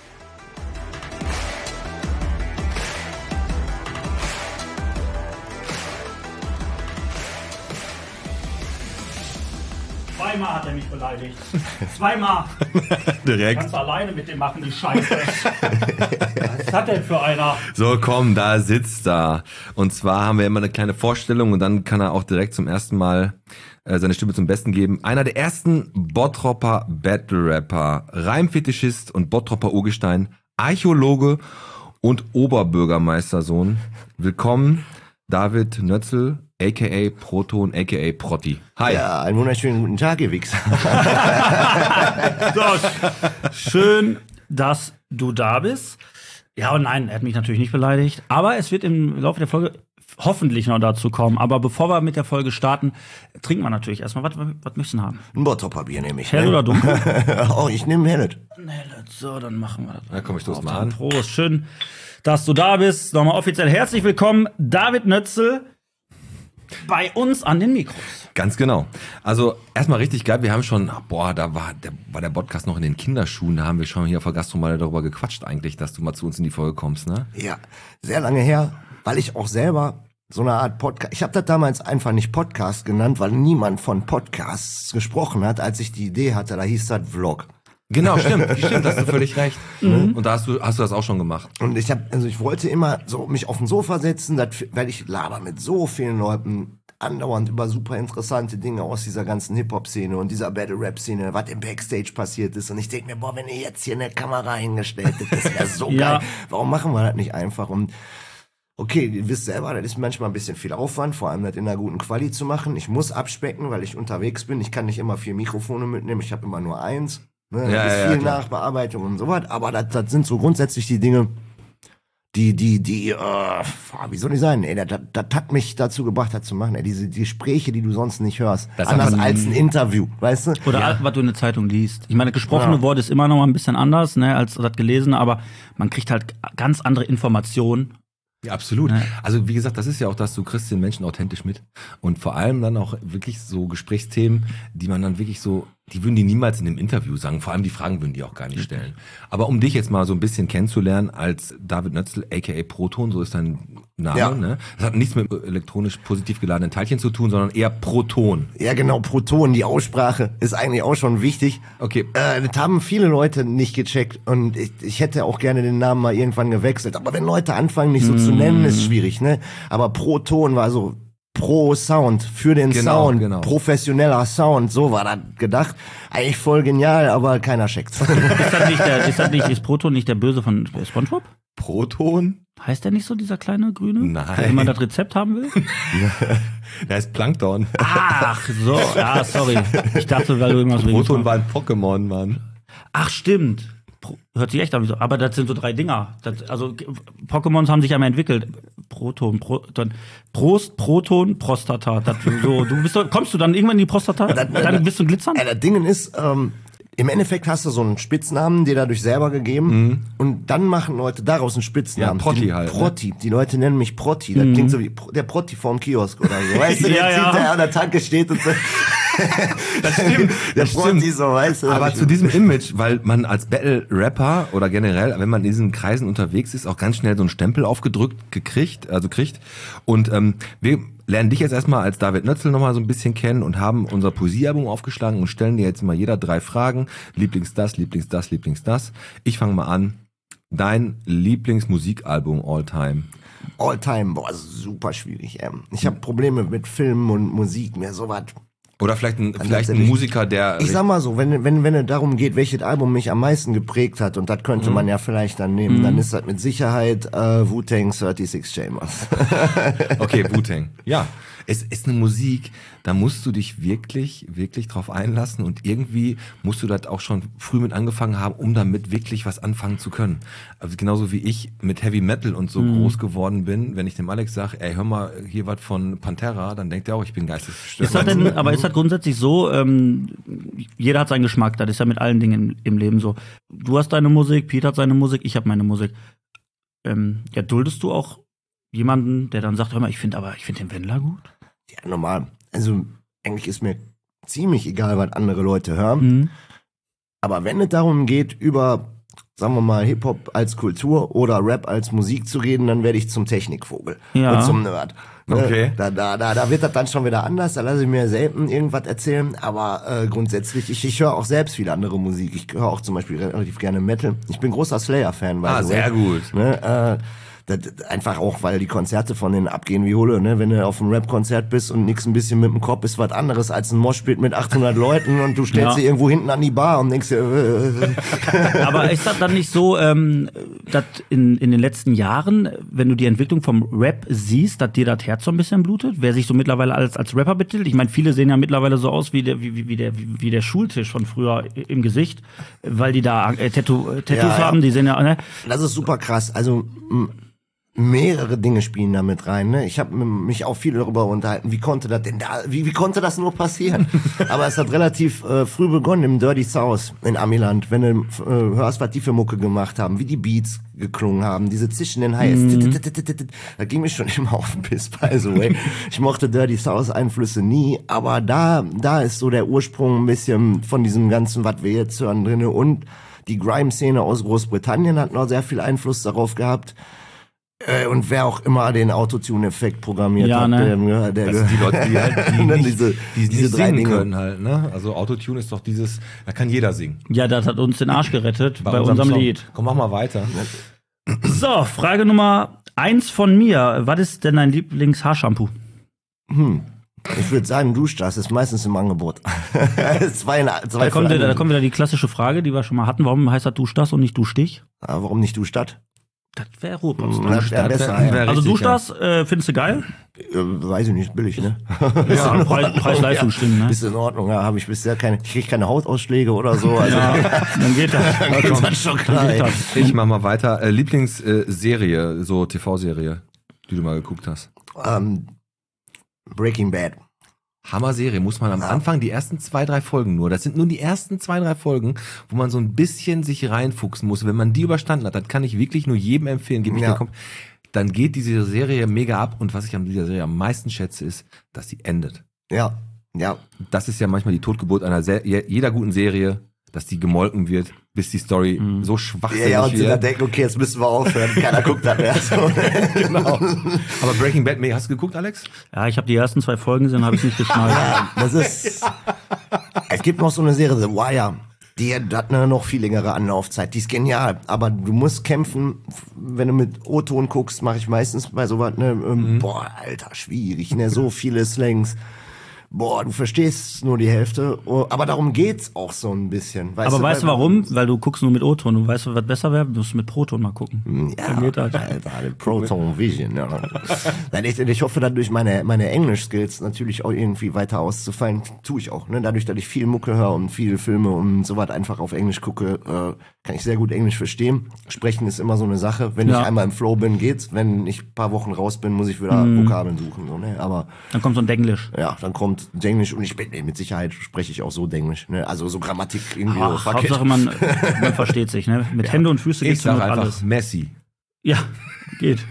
Zweimal hat er mich beleidigt. Zweimal. Direkt. Kannst du alleine mit dem machen, die Scheiße. Was ist das denn für einer? So, komm, da sitzt er. Und zwar haben wir immer eine kleine Vorstellung und dann kann er auch direkt zum ersten Mal seine Stimme zum Besten geben. Einer der ersten Bottropper Battle-Rapper, Reimfetischist und Bottropper Urgestein, Archäologe und Oberbürgermeistersohn. Willkommen, David Nötzl, a.k.a. Proton, a.k.a. Protti. Hi. Ja, einen wunderschönen guten Tag, ihr Wichser. So, schön, dass du da bist. Ja und nein, er hat mich natürlich nicht beleidigt. Aber es wird im Laufe der Folge hoffentlich noch dazu kommen. Aber bevor wir mit der Folge starten, trinken wir natürlich erstmal. Was möchtest du haben? Ein Bottropper-Bier nehme ich. Hell oder dunkel? Oh, ich nehme Hellet. Hellet, so, dann machen wir das. Na komm, ich stoß mal an. Prost, schön, dass du da bist. Nochmal offiziell herzlich willkommen, David Nötzl, bei uns an den Mikros. Ganz genau. Also erstmal richtig geil. Wir haben schon, da war der Podcast noch in den Kinderschuhen. Da haben wir schon hier auf der Gastro mal darüber gequatscht eigentlich, dass du mal zu uns in die Folge kommst, ne? Ja, sehr lange her, weil ich auch selber so eine Art Podcast, ich habe das damals einfach nicht Podcast genannt, weil niemand von Podcasts gesprochen hat, als ich die Idee hatte, da hieß das Vlog. Genau, stimmt, hast du völlig recht. Und da hast du das auch schon gemacht. Und ich wollte immer so mich auf den Sofa setzen, weil ich laber mit so vielen Leuten andauernd über super interessante Dinge aus dieser ganzen Hip-Hop-Szene und dieser Battle-Rap-Szene, was im Backstage passiert ist. Und ich denke mir, wenn ihr jetzt hier eine Kamera hingestellt hättet, das wäre so Ja. geil. Warum machen wir das nicht einfach? Und okay, ihr wisst selber, das ist manchmal ein bisschen viel Aufwand, vor allem das in einer guten Quali zu machen. Ich muss abspecken, weil ich unterwegs bin. Ich kann nicht immer 4 Mikrofone mitnehmen, ich habe immer nur 1. Ne? Ja, ist ja, viel klar. Nachbearbeitung und so was, aber das sind so grundsätzlich die Dinge, wie soll ich sagen, ey, das hat mich dazu gebracht, das zu machen, ey, die Gespräche, die du sonst nicht hörst, Das ist anders einfach als ein Interview, weißt du? Oder was du in der Zeitung liest. Ich meine, das gesprochene Wort ist immer noch mal ein bisschen anders, ne, als das gelesene, aber man kriegt halt ganz andere Informationen. Ja, absolut. Ja. Also wie gesagt, das ist ja auch das, du kriegst den Menschen authentisch mit. Und vor allem dann auch wirklich so Gesprächsthemen, die man dann wirklich so, die würden die niemals in einem Interview sagen. Vor allem die Fragen würden die auch gar nicht stellen. Aber um dich jetzt mal so ein bisschen kennenzulernen als David Nötzl, a.k.a. Proton, so ist dein Name, Ja. ne? Das hat nichts mit elektronisch positiv geladenen Teilchen zu tun, sondern eher Proton. Ja, genau, Proton, die Aussprache ist eigentlich auch schon wichtig. Okay. Das haben viele Leute nicht gecheckt und ich hätte auch gerne den Namen mal irgendwann gewechselt. Aber wenn Leute anfangen, mich so zu nennen, ist schwierig, ne? Aber Proton war so pro Sound, für den Genau, Sound, genau. professioneller Sound, so war das gedacht. Eigentlich voll genial, aber keiner checkt's. Ist Proton nicht der Böse von SpongeBob? Proton? Heißt der nicht so, dieser kleine Grüne? Nein. Der immer das Rezept haben will? Der ist Plankton. Ach so, ja, sorry. Ich dachte, weil du immer so Proton war ein Pokémon, Mann. Ach, stimmt. Hört sich echt an wie so. Aber das sind so 3 Dinger. Also Pokémons haben sich ja mal entwickelt. Proton, Prost, Proton, Prostata. Kommst du dann irgendwann in die Prostata? Dann bist du glitzern? Das Ding ist, im Endeffekt hast du so einen Spitznamen, dir dadurch selber gegeben und dann machen Leute daraus einen Spitznamen. Ja, Protti halt, ne? Protti. Die Leute nennen mich Protti. Das klingt so wie der Protti vorm Kiosk oder so. Weißt du, Ja, der ja. zieht, der an der Tanke steht und so. Das stimmt. Der freut sich so, weißt du. Aber zu diesem Image, weil man als Battle-Rapper oder generell, wenn man in diesen Kreisen unterwegs ist, auch ganz schnell so einen Stempel aufgedrückt kriegt. Und wir lernen dich jetzt erstmal als David Nötzl nochmal so ein bisschen kennen und haben unser Poesiealbum aufgeschlagen und stellen dir jetzt mal jeder 3 Fragen. Lieblings das. Ich fange mal an. Dein Lieblingsmusikalbum all time? All time, boah, super schwierig. Ich habe Probleme mit Filmen und Musik, mir sowas. Oder vielleicht ein Musiker, der... Ich sag mal so, wenn es darum geht, welches Album mich am meisten geprägt hat, und das könnte man ja vielleicht dann nehmen, dann ist das mit Sicherheit Wu-Tang 36 Chambers. Okay, Wu-Tang. Ja, es ist eine Musik, da musst du dich wirklich, wirklich drauf einlassen und irgendwie musst du das auch schon früh mit angefangen haben, um damit wirklich was anfangen zu können. Also genauso wie ich mit Heavy Metal und so groß geworden bin, wenn ich dem Alex sage, ey, hör mal hier was von Pantera, dann denkt er auch, ich bin geistesgestört. Ist das grundsätzlich so, jeder hat seinen Geschmack, das ist ja mit allen Dingen im Leben so. Du hast deine Musik, Pete hat seine Musik, ich habe meine Musik. Ja, duldest du auch jemanden, der dann sagt, hör mal, ich finde den Wendler gut? Ja, normal. Also eigentlich ist mir ziemlich egal, was andere Leute hören. Aber wenn es darum geht, über, sagen wir mal, Hip-Hop als Kultur oder Rap als Musik zu reden, dann werde ich zum Technikvogel und zum Nerd. Okay. Da wird das dann schon wieder anders, da lasse ich mir selten irgendwas erzählen, aber grundsätzlich, ich höre auch selbst viele andere Musik. Ich höre auch zum Beispiel relativ gerne Metal. Ich bin großer Slayer-Fan. Sehr gut. Ne, das einfach auch, weil die Konzerte von denen abgehen wie Hulle, ne? Wenn du auf einem Rap-Konzert bist und nix ein bisschen mit dem Kopf, ist was anderes als ein Moshpit mit 800 Leuten und du stellst dich irgendwo hinten an die Bar und denkst dir, Aber ist das dann nicht so, dass in den letzten Jahren, wenn du die Entwicklung vom Rap siehst, dass dir das Herz so ein bisschen blutet? Wer sich so mittlerweile als Rapper betitelt? Ich meine, viele sehen ja mittlerweile so aus wie der Schultisch von früher im Gesicht, weil die da Tattoos haben, die sehen ja, ne? Das ist super krass. Also mehrere Dinge spielen da mit rein. Ne? Ich habe mich auch viel darüber unterhalten, wie konnte das denn da, wie konnte das nur passieren? Aber es hat relativ früh begonnen im Dirty South in Amiland, wenn du hörst, was die für Mucke gemacht haben, wie die Beats geklungen haben, diese zischenden Highs. Da ging mir schon immer auf den Piss, by the way. Ich mochte Dirty South Einflüsse nie, aber da ist so der Ursprung ein bisschen von diesem ganzen, was wir jetzt hören, drinne, und die Grime-Szene aus Großbritannien hat noch sehr viel Einfluss darauf gehabt. Und wer auch immer den Autotune-Effekt programmiert hat, ne? Das sind die Leute, die halt diese drei singen Dinge können halt, ne? Also Autotune ist doch dieses, da kann jeder singen. Ja, das hat uns den Arsch gerettet bei unserem Song. Lied. Komm, mach mal weiter. So, Frage Nummer 1 von mir. Was ist denn dein Lieblings-Haarshampoo? Ich würde sagen, Duschdas ist meistens im Angebot. Da kommt wieder die klassische Frage, die wir schon mal hatten. Warum heißt das Duschdas und nicht Duschstich? Warum nicht Duschstadt? Das wäre Ruhrpott. Das wäre besser. Also Duschdas, findest du geil? Weiß ich nicht, billig, ne? Ja, Preis-Leistung stimmen, ne? Ist in Ordnung, ja, habe ich bisher ich kriege keine Hautausschläge oder so. Also dann geht das. dann geht das schon klar. Ich mach mal weiter. Lieblingsserie, so TV-Serie, die du mal geguckt hast. Breaking Bad. Hammer-Serie, muss man am Anfang, die ersten 2-3 Folgen nur, das sind nur die ersten 2-3 Folgen, wo man so ein bisschen sich reinfuchsen muss. Wenn man die überstanden hat, das kann ich wirklich nur jedem empfehlen, dann geht diese Serie mega ab, und was ich an dieser Serie am meisten schätze, ist, dass sie endet. Ja. Das ist ja manchmal die Totgeburt einer jeder guten Serie, dass die gemolken wird, bis die Story so schwachsinnig wird. Ja, und sie dann wird. denken, okay, jetzt müssen wir aufhören, keiner guckt das mehr. So. Genau. Aber Breaking Bad, hast du geguckt, Alex? Ja, ich habe die ersten 2 Folgen gesehen, habe ich nicht geschnallt. Ja, es gibt noch so eine Serie, The Wire. Die hat eine noch viel längere Anlaufzeit. Die ist genial. Aber du musst kämpfen, wenn du mit O-Ton guckst, mache ich meistens bei sowas, ne, boah, Alter, schwierig, ne, so viele Slangs. Boah, du verstehst nur die Hälfte, aber darum geht's auch so ein bisschen. Weißt du warum? Weil du guckst nur mit O-Ton. Du weißt, was besser wäre, du musst mit Proton mal gucken. Ja, Alter, Proton Vision. Ja. Ich hoffe, dann durch meine Englisch-Skills natürlich auch irgendwie weiter auszufallen, tue ich auch. Ne? Dadurch, dass ich viel Mucke höre und viele Filme und so was einfach auf Englisch gucke, kann ich sehr gut Englisch verstehen. Sprechen ist immer so eine Sache. Wenn ich einmal im Flow bin, geht's. Wenn ich ein paar Wochen raus bin, muss ich wieder Vokabeln suchen. So, ne? Aber dann kommt so ein Denglisch. Ja, dann kommt Denglisch, und mit Sicherheit spreche ich auch so Denglisch, ne? Also so Grammatik irgendwie. Hauptsache man versteht sich, ne? Mit Hände und Füße geht's nur alles. Messi. Ja, geht.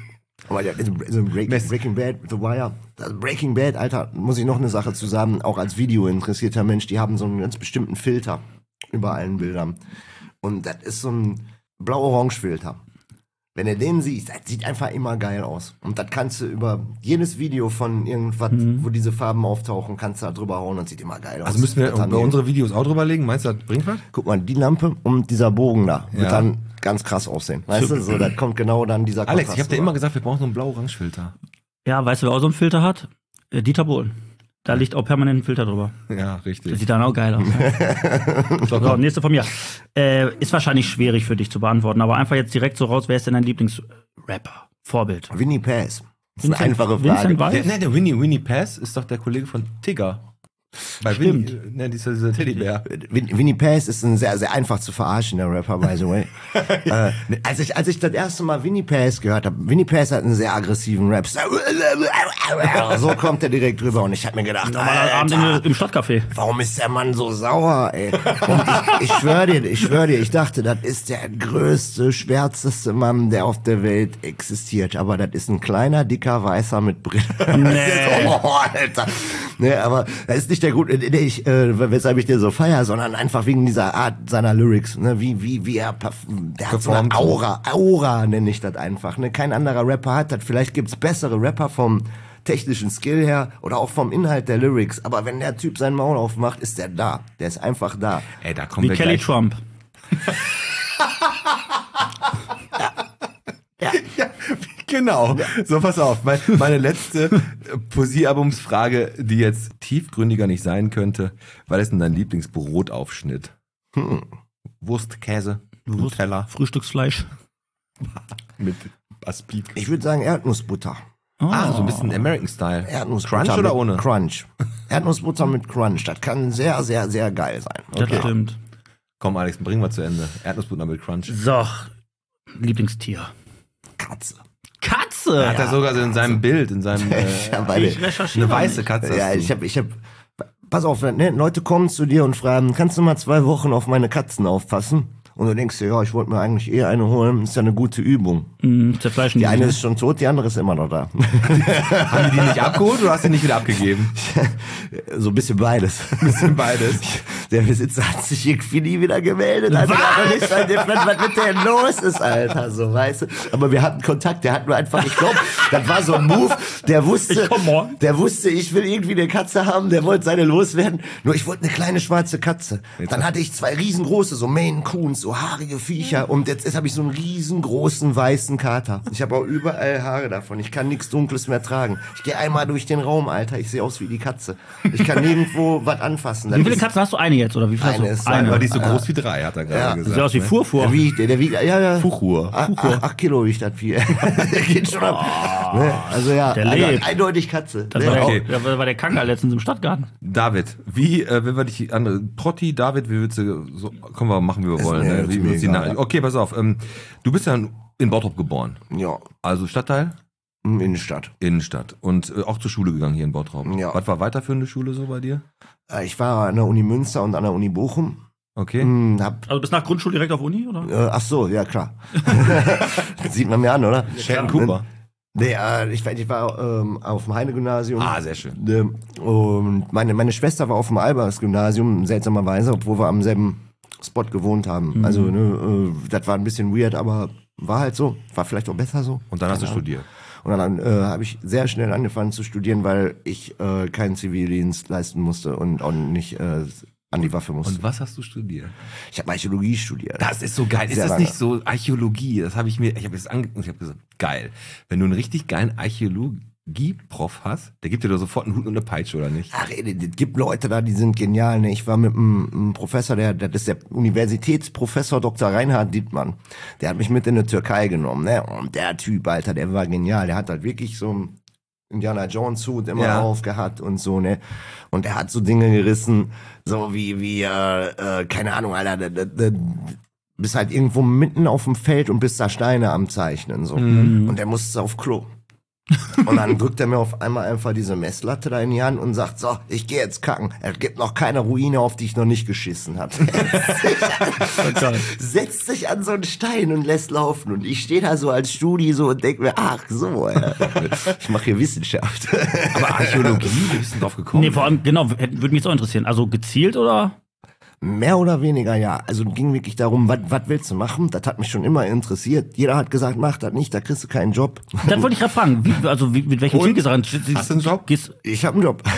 Aber Breaking Bad, The Wire, also Breaking Bad, Alter, muss ich noch eine Sache zu sagen, auch als Video interessierter Mensch, die haben so einen ganz bestimmten Filter über allen Bildern. Und das ist so ein blau-orange-Filter. Wenn du den siehst, das sieht einfach immer geil aus. Und das kannst du über jedes Video von irgendwas, wo diese Farben auftauchen, kannst du da drüber hauen und sieht immer geil aus. Also müssen wir bei unsere Videos auch drüber legen? Meinst du, das bringt was? Guck mal, die Lampe und dieser Bogen da wird dann ganz krass aussehen. Weißt du, so, da kommt genau dann dieser Alex, Kontrast ich habe dir rüber. immer gesagt, wir brauchen so einen blau-orange-Filter. Ja, weißt du, wer auch so einen Filter hat? Dieter Bohlen. Da liegt auch permanent ein Filter drüber. Ja, Das richtig. sieht dann auch geil aus. So, nächste von mir. Ist wahrscheinlich schwierig für dich zu beantworten, aber einfach jetzt direkt so raus, wer ist denn dein Lieblingsrapper? Vorbild. Winnie Pass. Das ist eine Vincent- einfache Vincent Frage. Weiss? Der Winnie Pass ist doch der Kollege von Tigger. Bei Stimmt. Winnie, ne, dieser Teddybär. Winnie Pass ist ein sehr, sehr einfach zu verarschender Rapper, by the way. Als ich das erste Mal Winnie Pass gehört habe, Winnie Pass hat einen sehr aggressiven Rap. So kommt er direkt rüber und ich habe mir gedacht, Normaler Abend im Stadtcafé. warum ist der Mann so sauer, ey? Und ich schwöre dir, ich dachte, das ist der größte, schwärzeste Mann, der auf der Welt existiert. Aber das ist ein kleiner, dicker, weißer mit Brille. Nee. Oh, Alter. Nee, aber das ist nicht der Grund, weshalb ich den so feier, sondern einfach wegen dieser Art seiner Lyrics, ne, wie er, der hat so eine Aura nenne ich das einfach, ne, kein anderer Rapper hat das, vielleicht gibt's bessere Rapper vom technischen Skill her oder auch vom Inhalt der Lyrics, aber wenn der Typ sein Maul aufmacht, ist der da, der ist einfach da. Ey, da kommen Wie wir Kelly gleich. Trump. Genau. So, pass auf. Meine letzte Poesiealbumsfrage, die jetzt tiefgründiger nicht sein könnte. Was ist denn dein Lieblingsbrotaufschnitt? Wurst, Käse, Nutella Frühstücksfleisch. mit Aspik. Ich würde sagen Erdnussbutter. Ah, so ein bisschen American-Style. Erdnussbutter Crunch oder mit ohne? Crunch. Erdnussbutter mit Crunch, das kann sehr, sehr, sehr geil sein. Das stimmt. Komm, Alex, bringen wir zu Ende. Erdnussbutter mit Crunch. So, Lieblingstier. Katze. Katze! Hat er sogar so in seinem Bild, in seinem Beide. Ich recherchiere eine weiße Katze. Ja, hast du. ich hab, pass auf, ne, Leute kommen zu dir und fragen, kannst du mal 2 Wochen auf meine Katzen aufpassen? Und du denkst dir, ja, ich wollte mir eigentlich eine holen, ist ja eine gute Übung. Zerfleischen Die eine ist schon tot, die andere ist immer noch da. Haben die nicht abgeholt oder hast du die nicht wieder abgegeben? So ein bisschen beides. Bisschen beides. Der Besitzer hat sich irgendwie nie wieder gemeldet. Also was? Nicht was mit der los ist, Alter, so, weißt du. Aber wir hatten Kontakt, der hat nur einfach, ich glaube, das war so ein Move, der wusste, ich will irgendwie eine Katze haben, der wollte seine loswerden. Nur ich wollte eine kleine schwarze Katze. Dann hatte ich 2 riesengroße, so Maine Coons, so haarige Viecher. Und jetzt habe ich so einen riesengroßen weißen Kater. Ich habe auch überall Haare davon. Ich kann nichts Dunkles mehr tragen. Ich gehe einmal durch den Raum, Alter. Ich sehe aus wie die Katze. Ich kann nirgendwo was anfassen. Das Wie viele ist- Katzen hast du? Eine jetzt? Oder wie viele Eine hast ist du? Eine. Aber die ist so groß wie 3, hat er gerade Ja. gesagt. Sieht aus wie ne? Furfur. Der wiegt, ja. Fuchur. 8 Kilo wiegt das Vieh. Der geht schon ab. Ne? Also ja, Der also lebt. eindeutig Katze. Das Ne? war, Okay. der, war der Kanker letztens im Stadtgarten. David, wenn wir dich andere Protti, David, wie willst du so, können wir machen, wie wir wollen. mir- Ne? ist Wie mir willst du egal. die Okay, pass auf. Du bist ja in Bottrop geboren. Ja, Also Stadtteil? Innenstadt. Innenstadt. Und auch zur Schule gegangen hier in Bottrop. Ja. Was war weiterführende Schule so bei dir? Ich war an der Uni Münster und an der Uni Bochum. Okay. Hab, Also bis nach Grundschule direkt auf Uni, oder? ach so, ja klar. Das sieht man mir an, oder? Sheldon Cooper. Nee, ich war auf dem Heine-Gymnasium. Ah, sehr schön. Und meine Schwester war auf dem Albers-Gymnasium, seltsamerweise, obwohl wir am selben Spot gewohnt haben. Also, ne, das war ein bisschen weird, aber war halt so. War vielleicht auch besser so. Und dann hast du studiert. Und dann habe ich sehr schnell angefangen zu studieren, weil ich keinen Zivildienst leisten musste und auch nicht an die Waffe musste. Und was hast du studiert? Ich habe Archäologie studiert. Das ist so geil. Ist Sehr das lange. nicht so Archäologie? Das habe ich habe jetzt angeguckt und ich habe gesagt, geil. Wenn du einen richtig geilen Archäologie-Prof hast, der gibt dir doch sofort einen Hut und eine Peitsche, oder nicht? Ach, es gibt Leute da, die sind genial. Ne? Ich war mit einem Professor, das ist der Universitätsprofessor Dr. Reinhard Dittmann. Der hat mich mit in die Türkei genommen. Ne? Und der Typ, Alter, der war genial. Der hat halt wirklich so ein Indiana Jones Hut immer Ja. aufgehabt und so, ne? Und der hat so Dinge gerissen, so wie keine Ahnung, Alter, bist halt irgendwo mitten auf dem Feld und bist da Steine am Zeichnen, so. Und der musste auf Klo. Und dann drückt er mir auf einmal einfach diese Messlatte da in die Hand und sagt, so, ich gehe jetzt kacken. Es gibt noch keine Ruine, auf die ich noch nicht geschissen habe. Setzt sich an so einen Stein und lässt laufen. Und ich stehe da so als Studi so und denke mir, ach so, ich mache hier Wissenschaft. Aber Archäologie, wie bist du drauf gekommen? Nee, vor allem, genau, würde mich jetzt auch interessieren. Also gezielt oder? Mehr oder weniger, ja. Also ging wirklich darum, was willst du machen? Das hat mich schon immer interessiert. Jeder hat gesagt, mach das nicht, da kriegst du keinen Job. Das wollte ich gerade fragen. Mit welchem Ziel gesagt? Hast du einen Job? Ich habe einen Job.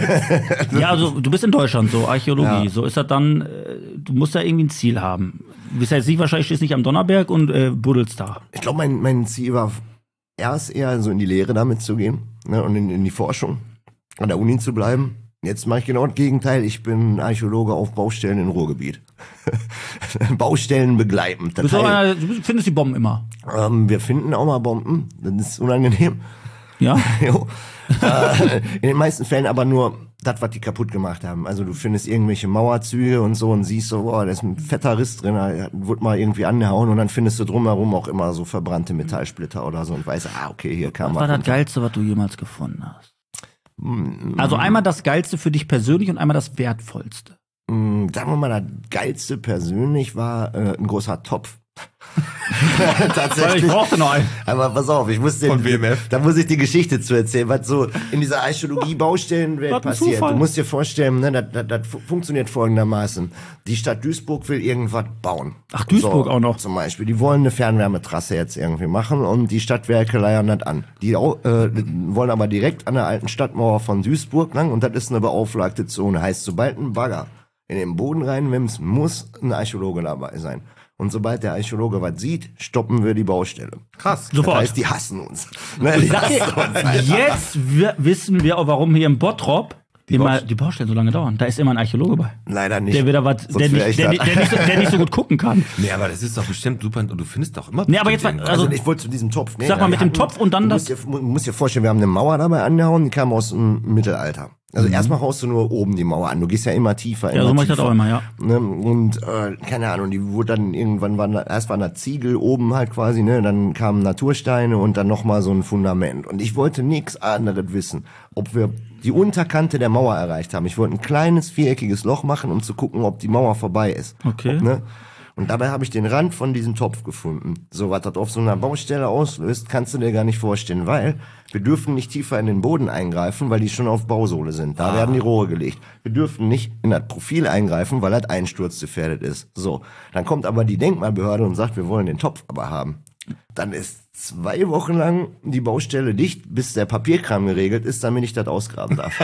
Ja, also du bist in Deutschland, so Archäologie. Ja. So ist das dann, du musst da irgendwie ein Ziel haben. Du bist ja jetzt nicht, wahrscheinlich stehst nicht am Donnerberg und buddelst da. Ich glaube, mein Ziel war erst eher so in die Lehre damit zu gehen, ne, und in die Forschung, an der Uni zu bleiben. Jetzt mache ich genau das Gegenteil. Ich bin Archäologe auf Baustellen im Ruhrgebiet. Baustellen begleitend. Du findest die Bomben immer? Wir finden auch mal Bomben. Das ist unangenehm. Ja? Jo. In den meisten Fällen aber nur das, was die kaputt gemacht haben. Also du findest irgendwelche Mauerzüge und so und siehst so, boah, da ist ein fetter Riss drin, da wurde mal irgendwie angehauen und dann findest du drumherum auch immer so verbrannte Metallsplitter oder so und weißt, okay, hier kam was war das Geilste, was du jemals gefunden hast? Also einmal das Geilste für dich persönlich und einmal das Wertvollste. Sagen wir mal, das Geilste persönlich war ein großer Topf. Tatsächlich. Ich brauchte noch einen. Aber pass auf, Von WMF. Da muss ich die Geschichte zu erzählen, was so in dieser Archäologie-Baustellenwelt passiert. Zufall. Du musst dir vorstellen, ne, das funktioniert folgendermaßen. Die Stadt Duisburg will irgendwas bauen. Ach, Duisburg auch noch. Zum Beispiel. Die wollen eine Fernwärmetrasse jetzt irgendwie machen und die Stadtwerke leiern das an. Die wollen aber direkt an der alten Stadtmauer von Duisburg lang und das ist eine beauflagte Zone. Heißt, sobald ein Bagger in den Boden reinwimmt, muss ein Archäologe dabei sein. Und sobald der Archäologe was sieht, stoppen wir die Baustelle. Krass. Sofort. Das heißt, die hassen uns. Ne, die hassen uns einfach. Jetzt wissen wir auch, warum hier im Bottrop immer die Baustellen so lange dauern. Da ist immer ein Archäologe bei. Leider nicht. Der wieder was, der nicht so gut gucken kann. Nee, aber das ist doch bestimmt super und du findest doch immer. Nee, aber jetzt irgendwas. also ich wollte zu diesem Topf. Nee, sag mal mit dem Topf und dann das. Du musst dir vorstellen, wir haben eine Mauer dabei angehauen, die kam aus dem Mittelalter. Also erstmal haust du nur oben die Mauer an. Du gehst ja immer tiefer. Ja, so mach ich das auch immer, ja. Ne? Und keine Ahnung, die wurde dann irgendwann erst war da Ziegel oben halt quasi, ne, dann kamen Natursteine und dann nochmal so ein Fundament. Und ich wollte nichts anderes wissen, ob wir die Unterkante der Mauer erreicht haben. Ich wollte ein kleines viereckiges Loch machen, um zu gucken, ob die Mauer vorbei ist. Okay. Ne? Und dabei habe ich den Rand von diesem Topf gefunden. So, was das auf so einer Baustelle auslöst, kannst du dir gar nicht vorstellen, weil wir dürfen nicht tiefer in den Boden eingreifen, weil die schon auf Bausohle sind. Da werden die Rohre gelegt. Wir dürfen nicht in das Profil eingreifen, weil das einsturzgefährdet ist. So, dann kommt aber die Denkmalbehörde und sagt, wir wollen den Topf aber haben. Dann ist 2 Wochen lang die Baustelle dicht, bis der Papierkram geregelt ist, damit ich das ausgraben darf.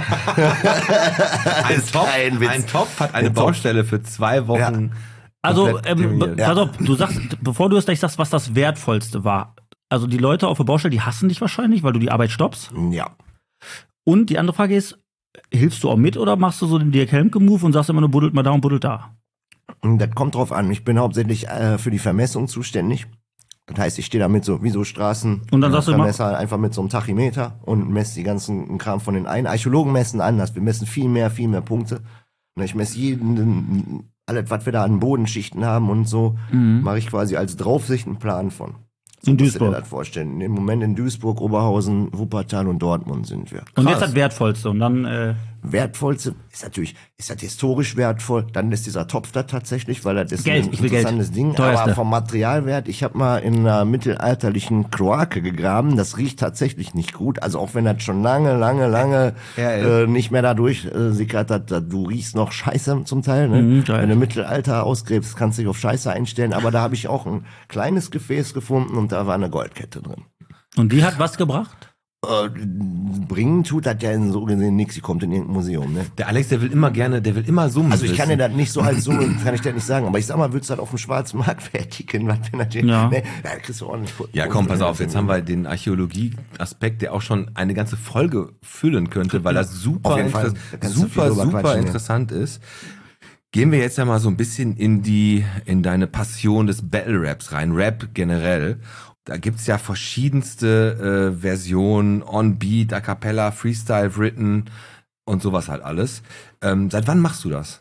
Ein Topf hat eine Baustelle für 2 Wochen. Ja. Also, pass auf, du sagst, bevor du es gleich sagst, was das Wertvollste war. Also die Leute auf der Baustelle, die hassen dich wahrscheinlich, weil du die Arbeit stoppst. Ja. Und die andere Frage ist, hilfst du auch mit oder machst du so den Dirk Helmke-Move und sagst immer nur, buddelt mal da und buddelt da? Das kommt drauf an. Ich bin hauptsächlich für die Vermessung zuständig. Das heißt, ich stehe da mit so, wie so Straßen. Und dann sagst du immer, Vermesser einfach mit so einem Tachymeter und messe die ganzen Kram von den einen. Archäologen messen anders. Wir messen viel mehr Punkte. Und ich messe alles, was wir da an Bodenschichten haben und so, mache ich quasi als Draufsicht einen Plan von. So in musst du dir Duisburg. das vorstellen. Im Moment in Duisburg, Oberhausen, Wuppertal und Dortmund sind wir. Und jetzt das Wertvollste und dann Wertvollste ist natürlich, ist das historisch wertvoll, dann ist dieser Topf da tatsächlich, weil das ist Geld, ein ich will Geld. interessantes Ding, Teuerste. aber vom Materialwert, ich habe mal in einer mittelalterlichen Kloake gegraben, das riecht tatsächlich nicht gut, also auch wenn das schon lange nicht mehr da durchsickert, du riechst noch Scheiße zum Teil, ne? geil. Wenn du Mittelalter ausgräbst, kannst du dich auf Scheiße einstellen, aber da habe ich auch ein kleines Gefäß gefunden und da war eine Goldkette drin. und die hat was gebracht? Bringen tut das ja in so gesehen nichts, die kommt in irgendein Museum, ne? Der Alex, der will immer summen. Also ich kann dir wissen. das nicht so als so, kann ich dir nicht sagen, aber ich sag mal, würdest du das auf dem schwarzen Markt fertigen, was wir natürlich, Ja. ne, da kriegst du ordentlich. Ja, komm, pass auf, jetzt haben wir den Archäologie-Aspekt, der auch schon eine ganze Folge füllen könnte, weil das Auf jeden Fall. Da kannst du viel drüber super quatschen, ja. interessant ist. Gehen wir jetzt ja mal so ein bisschen in deine Passion des Battle Raps rein, Rap generell. Da gibt's ja verschiedenste Versionen, On Beat, A Cappella, Freestyle, Written und sowas halt alles. Seit wann machst du das?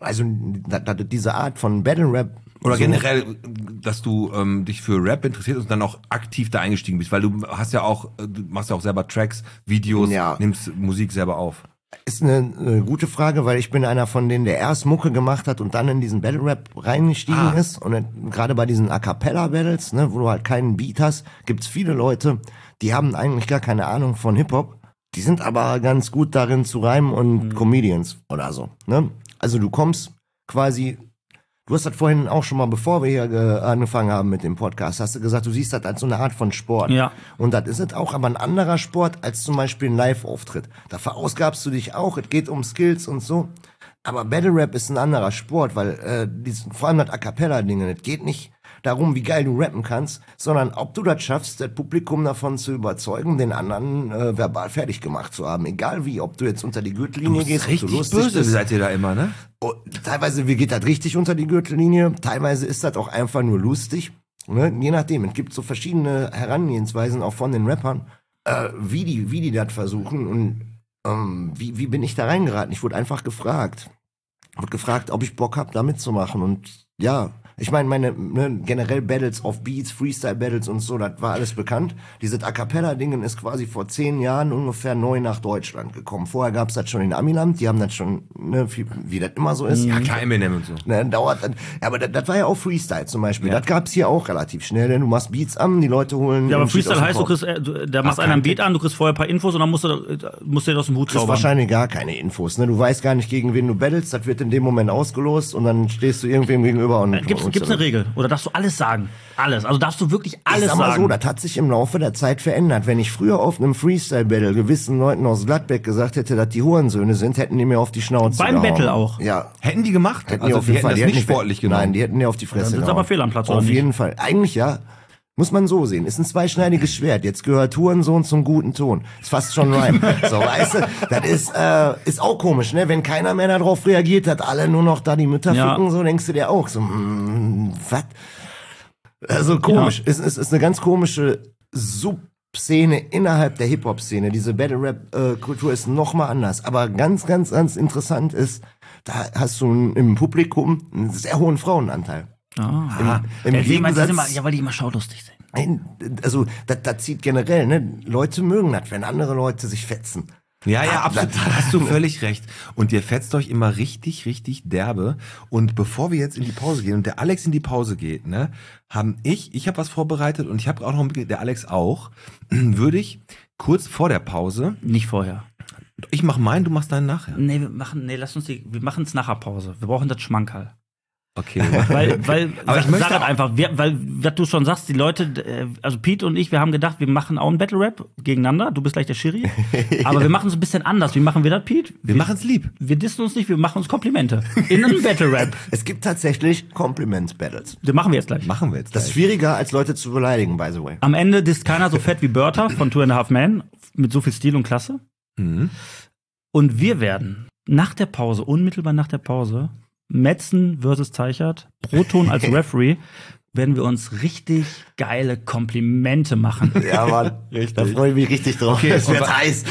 also diese Art von Battle Rap. Oder so, generell, dass du dich für Rap interessierst und dann auch aktiv da eingestiegen bist, weil du machst ja auch selber Tracks, Videos, Ja. nimmst Musik selber auf. Ist eine gute Frage, weil ich bin einer von denen, der erst Mucke gemacht hat und dann in diesen Battle Rap reingestiegen ist. Und gerade bei diesen A Cappella Battles, ne, wo du halt keinen Beat hast, gibt's viele Leute, die haben eigentlich gar keine Ahnung von Hip-Hop. Die sind aber ganz gut darin zu reimen und Comedians oder so. Ne? Also du kommst quasi, du hast das vorhin auch schon mal, bevor wir hier angefangen haben mit dem Podcast, hast du gesagt, du siehst das als so eine Art von Sport. Ja. Und das ist es auch aber ein anderer Sport als zum Beispiel ein Live-Auftritt. Da verausgabst du dich auch, es geht um Skills und so. Aber Battle Rap ist ein anderer Sport, weil vor allem das A Cappella-Dinge, es geht nicht darum, wie geil du rappen kannst, sondern ob du das schaffst, das Publikum davon zu überzeugen, den anderen verbal fertig gemacht zu haben. Egal wie, ob du jetzt unter die Gürtellinie gehst, ob Richtig du lustig böse bist. seid ihr da immer, ne? Oh, teilweise geht das richtig unter die Gürtellinie, teilweise ist das auch einfach nur lustig. Ne? Je nachdem, es gibt so verschiedene Herangehensweisen auch von den Rappern, wie die das versuchen und wie bin ich da reingeraten? Ich wurde einfach gefragt. Wurde gefragt, ob ich Bock habe, da mitzumachen und ja, ich meine, generell Battles of Beats, Freestyle-Battles und so, das war alles bekannt. Dieses A Cappella-Dingen ist quasi vor 10 Jahren ungefähr neu nach Deutschland gekommen. Vorher gab's das schon in Amiland, die haben das schon, ne, wie das immer so ist. Ja, klar, Eminem und so. Ne, dauert, aber das war ja auch Freestyle zum Beispiel. Das gab's hier auch relativ schnell, denn du machst Beats an, die Leute holen. Ja, aber den Shit Freestyle aus dem heißt, du Kopf. kriegst, da machst einer ein Beat an, du kriegst vorher ein paar Infos und dann musst du dir aus dem Hut Du hast zaubern. wahrscheinlich gar keine Infos, ne? Du weißt gar nicht, gegen wen du battlest, das wird in dem Moment ausgelost und dann stehst du irgendwem gegenüber und Gibt's eine Regel? Oder darfst du alles sagen? Alles. Also darfst du wirklich alles ich sag mal sagen. so, das hat sich im Laufe der Zeit verändert. Wenn ich früher auf einem Freestyle-Battle gewissen Leuten aus Gladbeck gesagt hätte, dass die Hurensöhne sind, hätten die mir auf die Schnauze Beim gehauen. Battle auch? Ja. Hätten die gemacht? Hätten die Also auf die jeden hätten Fall. das Die hätten nicht sportlich genommen. Nein, die hätten dir auf die Fresse Dann sind's gehauen. aber fehl am Platz, oder Auf nicht? jeden Fall. Eigentlich ja. Muss man so sehen. Ist ein zweischneidiges Schwert. Jetzt gehört Hurensohn zum guten Ton. Ist fast schon Rhyme. So, weißt du, das ist auch komisch, ne? Wenn keiner mehr darauf reagiert, dass alle nur noch da die Mütter Ja. ficken, so denkst du dir auch so, was? Also komisch. Es ist eine ganz komische Subszene innerhalb der Hip-Hop-Szene. Diese Battle-Rap-Kultur ist noch mal anders. Aber ganz, ganz, ganz interessant ist, da hast du im Publikum einen sehr hohen Frauenanteil. Im Ja, die immer, Gegensatz, ja, weil die immer schaulustig sind. Nein, also das zieht generell, ne? Leute mögen das, wenn andere Leute sich fetzen. Ja, absolut. Da hast du völlig recht. Und ihr fetzt euch immer richtig, richtig derbe. Und bevor wir jetzt in die Pause gehen und der Alex in die Pause geht, ne, ich habe was vorbereitet und ich habe auch noch ein Mitglied, der Alex auch, würde ich kurz vor der Pause, Nicht vorher. ich mach meinen, du machst deinen nachher. Nee, wir machen es nachher Pause. Wir brauchen das Schmankerl. Okay. Weil Aber ich sag möchte halt einfach, weil, was du schon sagst, die Leute, also Pete und ich, wir haben gedacht, wir machen auch einen Battle Rap gegeneinander. Du bist gleich der Schiri. Aber wir machen es ein bisschen anders. Wie machen wir das, Pete? Wir machen's lieb. Wir dissen uns nicht, wir machen uns Komplimente. In einem Battle Rap. Es gibt tatsächlich Compliment-Battles. Das machen wir jetzt gleich. Machen wir jetzt Das ist gleich. schwieriger, als Leute zu beleidigen, by the way. Am Ende disst keiner so fett wie Börter von 2.5 Men mit so viel Stil und Klasse. Mhm. Und wir werden nach der Pause, unmittelbar nach der Pause, Metzen versus Teichert, Proton als Referee, werden wir uns richtig geile Komplimente machen. Ja, Mann. Da freue ich mich richtig drauf. Okay, es wird und heiß.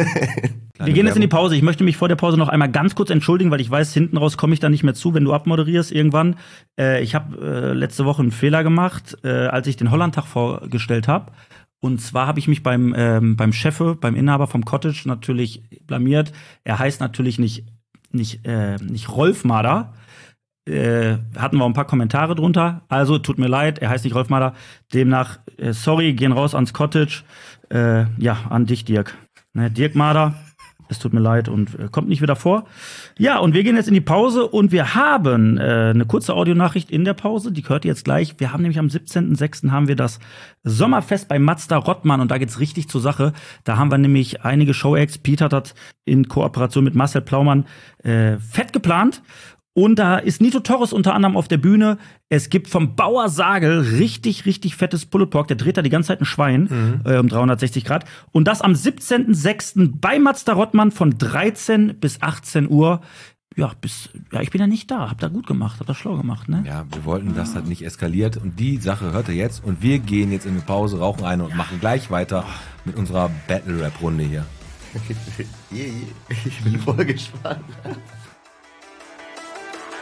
Wir gehen jetzt in die Pause. Ich möchte mich vor der Pause noch einmal ganz kurz entschuldigen, weil ich weiß, hinten raus komme ich da nicht mehr zu, wenn du abmoderierst irgendwann. Ich habe letzte Woche einen Fehler gemacht, als ich den Hollandtag vorgestellt habe. Und zwar habe ich mich beim Chef, beim Inhaber vom Cottage natürlich blamiert. Er heißt natürlich nicht Rolf Mader. Hatten wir ein paar Kommentare drunter. Also, tut mir leid, er heißt nicht Rolf Mader. Demnach, sorry, gehen raus ans Cottage. Ja, an dich, Dirk. Ne, Dirk Mader, es tut mir leid und kommt nicht wieder vor. Ja, und wir gehen jetzt in die Pause und wir haben eine kurze Audionachricht in der Pause, die hört ihr jetzt gleich. Wir haben nämlich am 17.06. haben wir das Sommerfest bei Mazda Rottmann und da geht's richtig zur Sache. Da haben wir nämlich einige Show-Acts. Pete hat das in Kooperation mit Marcel Plaumann fett geplant. Und da ist Nito Torres unter anderem auf der Bühne. Es gibt vom Bauer Sagel richtig, richtig fettes Pulled Pork. Der dreht da die ganze Zeit ein Schwein um 360 Grad. Und das am 17.06. bei Mazda Rottmann von 13 bis 18 Uhr. Ja, ich bin ja nicht da. Hab da gut gemacht, hab da schlau gemacht, ne? Ja, wir wollten, dass das nicht eskaliert. Und die Sache hört ihr jetzt. Und wir gehen jetzt in die Pause, rauchen eine und machen gleich weiter mit unserer Battle-Rap-Runde hier. Ich bin voll gespannt.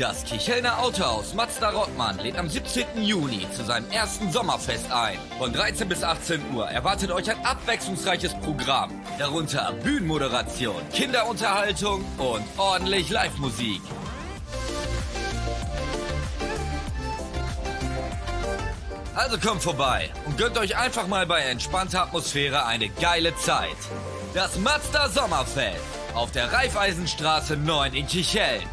Das Kichelner Autohaus Mazda Rottmann lädt am 17. Juni zu seinem ersten Sommerfest ein. Von 13 bis 18 Uhr erwartet euch ein abwechslungsreiches Programm. Darunter Bühnenmoderation, Kinderunterhaltung und ordentlich Live-Musik. Also kommt vorbei und gönnt euch einfach mal bei entspannter Atmosphäre eine geile Zeit. Das Mazda Sommerfest auf der Raiffeisenstraße 9 in Kicheln.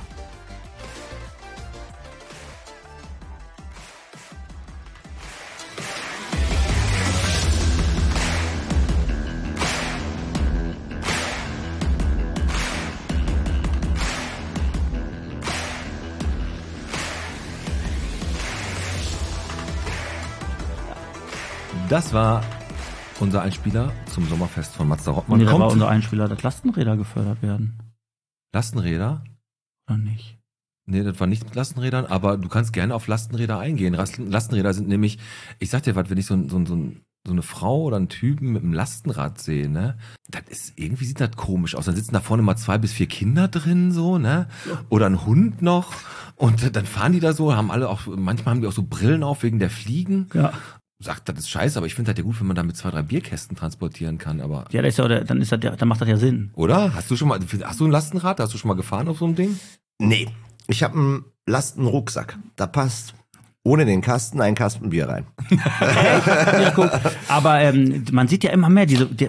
Das war unser Einspieler zum Sommerfest von Mazda Rottmann. Nee, da war unser Einspieler, dass Lastenräder gefördert werden. Lastenräder? Oder nicht? Nee, das war nicht mit Lastenrädern, aber du kannst gerne auf Lastenräder eingehen. Lastenräder sind nämlich, ich sag dir was, wenn ich so eine Frau oder einen Typen mit einem Lastenrad sehe, ne, das ist, irgendwie sieht das komisch aus. Dann sitzen da vorne mal 2 bis 4 Kinder drin, so, ne, oder ein Hund noch, und dann fahren die da so, manchmal haben die auch so Brillen auf wegen der Fliegen. Ja. Sagt, das ist scheiße, aber ich finde das ja gut, wenn man damit 2, 3 Bierkästen transportieren kann, aber. Ja, dann macht das ja Sinn. Oder? Hast du ein Lastenrad? Hast du schon mal gefahren auf so einem Ding? Nee, ich habe einen Lastenrucksack. Da passt ohne den Kasten ein Kasten Bier rein. Ja, guck. Aber man sieht ja immer mehr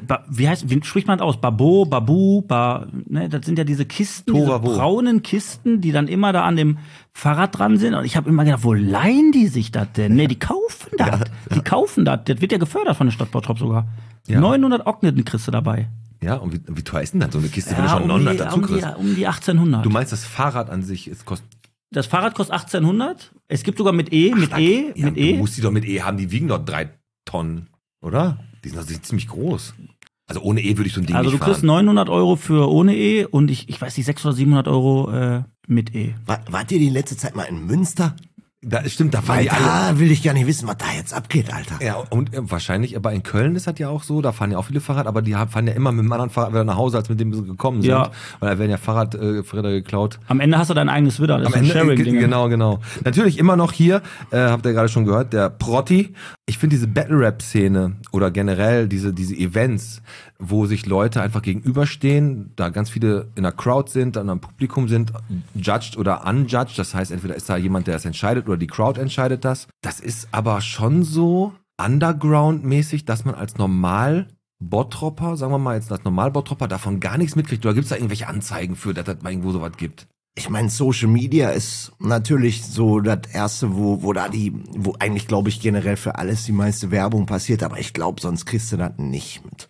wie spricht man das aus? Babu, ne, das sind ja diese Kisten, diese braunen Kisten, die dann immer da an dem Fahrrad dran sind. Und ich habe immer gedacht, wo leihen die sich das denn? Ne, die kaufen das. Ja. Die kaufen das. Das wird ja gefördert von der Stadt Bottrop sogar. Ja. 900 Ocknitten kriegst du dabei. Ja, und wie teuer ist denn dann so eine Kiste, wenn du schon 900 dazu kriegst? Um die 1800. Du meinst, das Fahrrad an sich kostet... Das Fahrrad kostet 1800. Es gibt sogar mit E. Du musst die doch mit E haben, die wiegen doch 3 Tonnen, oder? Die sind doch ziemlich groß. Also ohne E würde ich so ein Ding nicht fahren. Also du kriegst 900 € für ohne E und ich weiß nicht, 600 oder 700 € mit E. Wart ihr die letzte Zeit mal in Münster? Das stimmt, da fahren die alle. Da will ich gar nicht wissen, was da jetzt abgeht, Alter. Ja, und wahrscheinlich, aber in Köln ist das ja auch so, da fahren ja auch viele Fahrrad, aber die fahren ja immer mit einem anderen Fahrrad wieder nach Hause, als mit dem sie gekommen sind. Ja. Weil da werden ja Fahrradräder geklaut. Am Ende hast du dein eigenes Widder, das ist ein Sharing-Ding. Genau. Natürlich immer noch hier, habt ihr gerade schon gehört, der Protti. Ich finde diese Battle-Rap-Szene oder generell diese Events, wo sich Leute einfach gegenüberstehen, da ganz viele in der Crowd sind, dann am Publikum sind, judged oder unjudged, das heißt, entweder ist da jemand, der das entscheidet oder die Crowd entscheidet das. Das ist aber schon so Underground-mäßig, dass man als Normal-Bottropper, sagen wir mal jetzt als Normal-Bottropper, davon gar nichts mitkriegt. Oder gibt es da irgendwelche Anzeigen für, dass es mal irgendwo sowas gibt? Ich meine, Social Media ist natürlich so das Erste, wo eigentlich, glaube ich, generell für alles die meiste Werbung passiert, aber ich glaube, sonst kriegst du das nicht mit.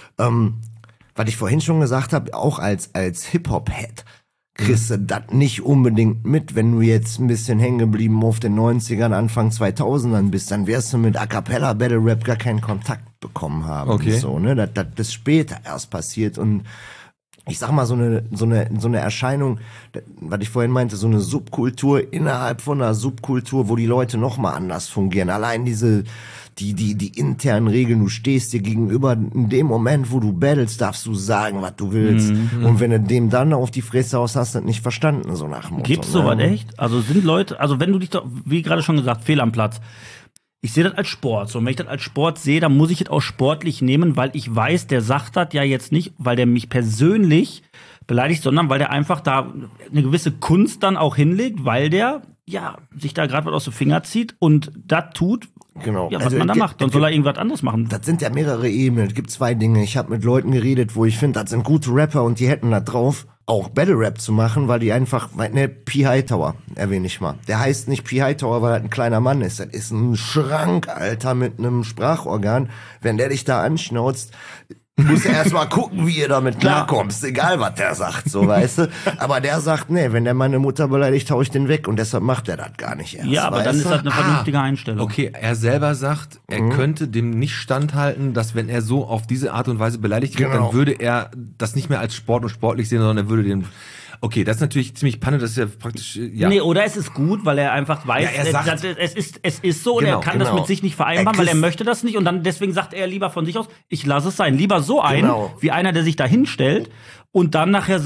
Was ich vorhin schon gesagt habe, auch als Hip-Hop-Head kriegst du das nicht unbedingt mit. Wenn du jetzt ein bisschen hängen geblieben auf den 90ern, Anfang 2000ern bist, dann wirst du mit A Cappella Battle Rap gar keinen Kontakt bekommen haben. Okay. So, ne? Das ist später erst passiert und ich sag mal, so eine Erscheinung, was ich vorhin meinte, so eine Subkultur innerhalb von einer Subkultur, wo die Leute noch mal anders fungieren. Allein die internen Regeln, du stehst dir gegenüber, in dem Moment, wo du battles, darfst du sagen, was du willst. Und wenn du dem dann auf die Fresse haust, hast du das nicht verstanden, so nach dem Motto. Gibt's sowas echt? Also sind Leute, also wenn du dich doch, wie gerade schon gesagt, fehl am Platz. Ich sehe das als Sport. So, und wenn ich das als Sport sehe, dann muss ich es auch sportlich nehmen, weil ich weiß, der sagt das ja jetzt nicht, weil der mich persönlich beleidigt, sondern weil der einfach da eine gewisse Kunst dann auch hinlegt, weil der ja sich da gerade was aus dem Finger zieht und das tut, genau. Ja, was also, man da macht. Dann soll er irgendwas anderes machen. Das sind ja mehrere Ebenen. Es gibt 2 Dinge. Ich habe mit Leuten geredet, wo ich finde, das sind gute Rapper und die hätten da drauf, auch Battle Rap zu machen, weil die einfach, P. Hightower erwähne ich mal. Der heißt nicht P. Hightower, weil er ein kleiner Mann ist. Das ist ein Schrank, Alter, mit einem Sprachorgan. Wenn der dich da anschnauzt, musst du erst mal gucken, wie ihr damit klarkommst, egal was der sagt, so, weißt du. Aber der sagt, nee, wenn der meine Mutter beleidigt, hau ich den weg und deshalb macht er das gar nicht erst. Ja, aber dann ist das eine vernünftige Einstellung. Okay, er selber sagt, er könnte dem nicht standhalten, dass wenn er so auf diese Art und Weise beleidigt wird, dann würde er das nicht mehr als Sport und sportlich sehen, sondern er würde den... Okay, das ist natürlich ziemlich Panne, das ist ja praktisch, ja. Nee, oder es ist gut, weil er einfach weiß, ja, er sagt, es ist so, genau, und er kann das mit sich nicht vereinbaren, weil er möchte das nicht und dann deswegen sagt er lieber von sich aus, ich lasse es sein. Lieber so ein, wie einer, der sich da hinstellt und dann nachher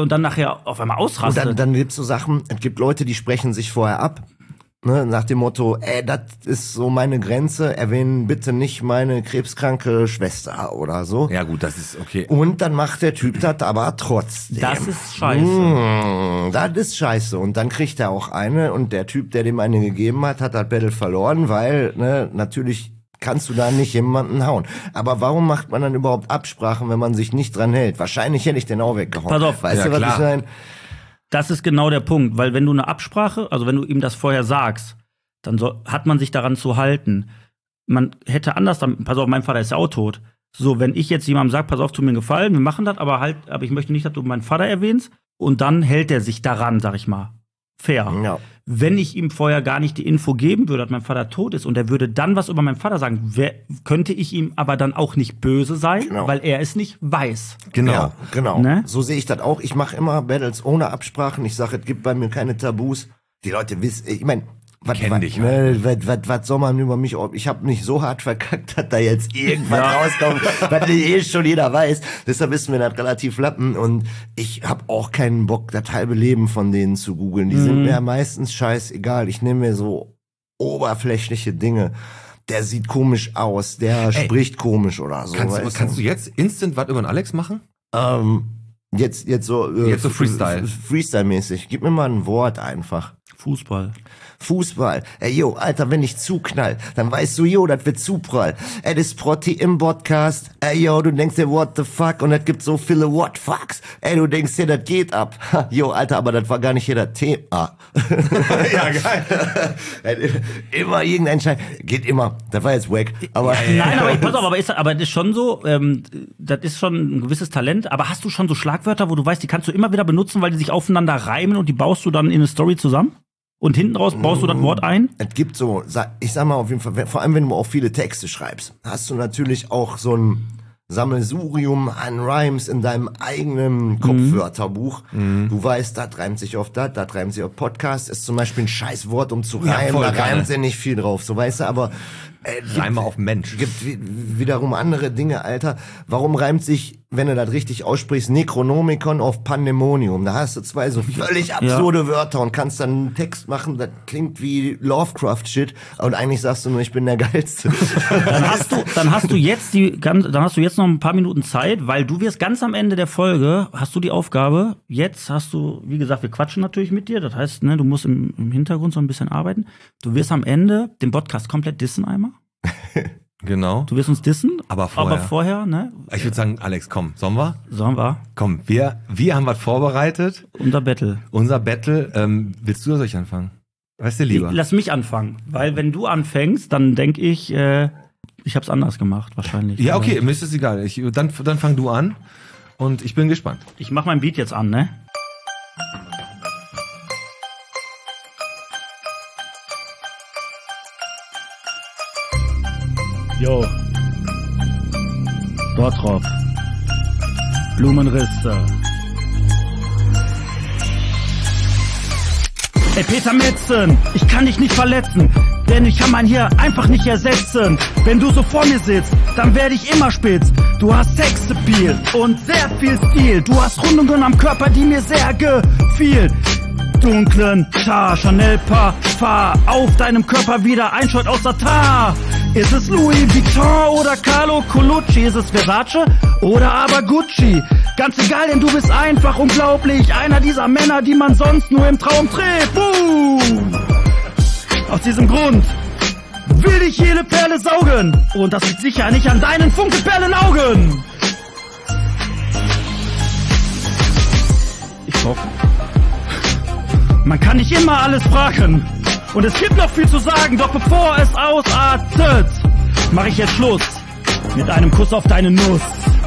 auf einmal Und ausrastet. dann gibt's so Sachen, es gibt Leute, die sprechen sich vorher ab. Ne, nach dem Motto, das ist so meine Grenze, erwähnen bitte nicht meine krebskranke Schwester oder so. Ja gut, das ist okay. Und dann macht der Typ das aber trotzdem. Das ist scheiße. Das ist scheiße. Und dann kriegt er auch eine und der Typ, der dem eine gegeben hat, hat das Battle verloren, weil, ne, natürlich kannst du da nicht jemanden hauen. Aber warum macht man dann überhaupt Absprachen, wenn man sich nicht dran hält? Wahrscheinlich hätte ich den auch weggehauen. Pass auf. Weißt Ja, du, was klar. ich meine? Das ist genau der Punkt, weil wenn du eine Absprache, also wenn du ihm das vorher sagst, dann hat man sich daran zu halten. Man hätte anders, pass auf, mein Vater ist ja auch tot. So, wenn ich jetzt jemandem sage, pass auf, tu mir einen Gefallen, wir machen das, aber ich möchte nicht, dass du meinen Vater erwähnst, und dann hält er sich daran, sag ich mal. Fair. Ja. Wenn ich ihm vorher gar nicht die Info geben würde, dass mein Vater tot ist und er würde dann was über meinen Vater sagen, könnte ich ihm aber dann auch nicht böse sein, Genau. weil er es nicht weiß. Genau. Ja, genau. Ne? So sehe ich das auch. Ich mache immer Battles ohne Absprachen. Ich sage, es gibt bei mir keine Tabus. Die Leute wissen, ich meine, Kenn dich, was soll man über mich, ich habe nicht so hart verkackt, dass da jetzt irgendwas rauskommt, was schon jeder weiß. Deshalb ist mir das relativ lappen und ich habe auch keinen Bock, das halbe Leben von denen zu googeln. Die sind mir meistens scheißegal. Ich nehme mir so oberflächliche Dinge. Der sieht komisch aus, der spricht komisch oder so. Kannst du jetzt instant was über den Alex machen? Jetzt so Freestyle. Freestyle-mäßig. Gib mir mal ein Wort einfach. Fußball. Ey, yo, Alter, wenn ich zuknall, dann weißt du, yo, das wird zu prall. Das ist Protti im Podcast. Ey, yo, du denkst dir, what the fuck? Und das gibt so viele what fucks. Ey, du denkst dir, das geht ab. Yo, Alter, aber das war gar nicht hier das Thema. Ja, geil. Immer irgendein Scheiß. Geht immer. Das war jetzt wack. Aber Nein, aber pass auf, aber das ist schon so, das ist schon ein gewisses Talent. Aber hast du schon so Schlagwörter, wo du weißt, die kannst du immer wieder benutzen, weil die sich aufeinander reimen und die baust du dann in eine Story zusammen? Und hinten raus baust du das Wort ein? Es gibt so, ich sag mal auf jeden Fall, vor allem wenn du auch viele Texte schreibst, hast du natürlich auch so ein Sammelsurium an Rhymes in deinem eigenen Kopfwörterbuch. Du weißt, das reimt sich auf das reimt sich auf Podcast, ist zum Beispiel ein scheiß Wort, um zu reimen, voll da gerne. reimt ja nicht viel drauf, so weißt du, aber Reime auf Mensch. gibt wiederum andere Dinge, Alter. Warum reimt sich, wenn du das richtig aussprichst, Necronomicon auf Pandemonium? Da hast du zwei so völlig absurde Wörter und kannst dann einen Text machen, das klingt wie Lovecraft-Shit und eigentlich sagst du nur, ich bin der Geilste. Dann hast du jetzt noch ein paar Minuten Zeit, weil du wirst ganz am Ende der Folge, hast du die Aufgabe, jetzt hast du, wie gesagt, wir quatschen natürlich mit dir, das heißt, ne, du musst im Hintergrund so ein bisschen arbeiten. Du wirst am Ende den Podcast komplett dissen einmal. Genau. Du wirst uns dissen, Aber vorher, ne? Ich würde sagen, Alex, komm, sollen wir? Sollen wir? Komm, wir haben was vorbereitet. Unser Battle. Unser Battle. Willst du oder soll ich anfangen? Weißt du lieber? Lass mich anfangen, weil wenn du anfängst, dann denke ich, ich hab's anders gemacht, wahrscheinlich. Ja, okay, mir ist es egal. Dann fang du an und ich bin gespannt. Ich mach mein Beat jetzt an, ne? Jo. Bottrop. Blumenrisse. Ey, Peter Metzen, ich kann dich nicht verletzen, denn ich kann mein hier einfach nicht ersetzen. Wenn du so vor mir sitzt, dann werde ich immer spitz. Du hast Sexappeal und sehr viel Stil. Du hast Rundungen am Körper, die mir sehr gefielen. Dunklen Tar, Chanel Parfum auf deinem Körper wieder ein Shot aus Satar. Ist es Louis Vuitton oder Carlo Colucci? Ist es Versace oder aber Gucci? Ganz egal, denn du bist einfach unglaublich. Einer dieser Männer, die man sonst nur im Traum trifft. Aus diesem Grund will ich jede Perle saugen. Und das liegt sicher nicht an deinen Funkelperlenaugen. Ich hoffe. Man kann nicht immer alles fragen. Und es gibt noch viel zu sagen, doch bevor es ausartet, mache ich jetzt Schluss mit einem Kuss auf deine Nuss.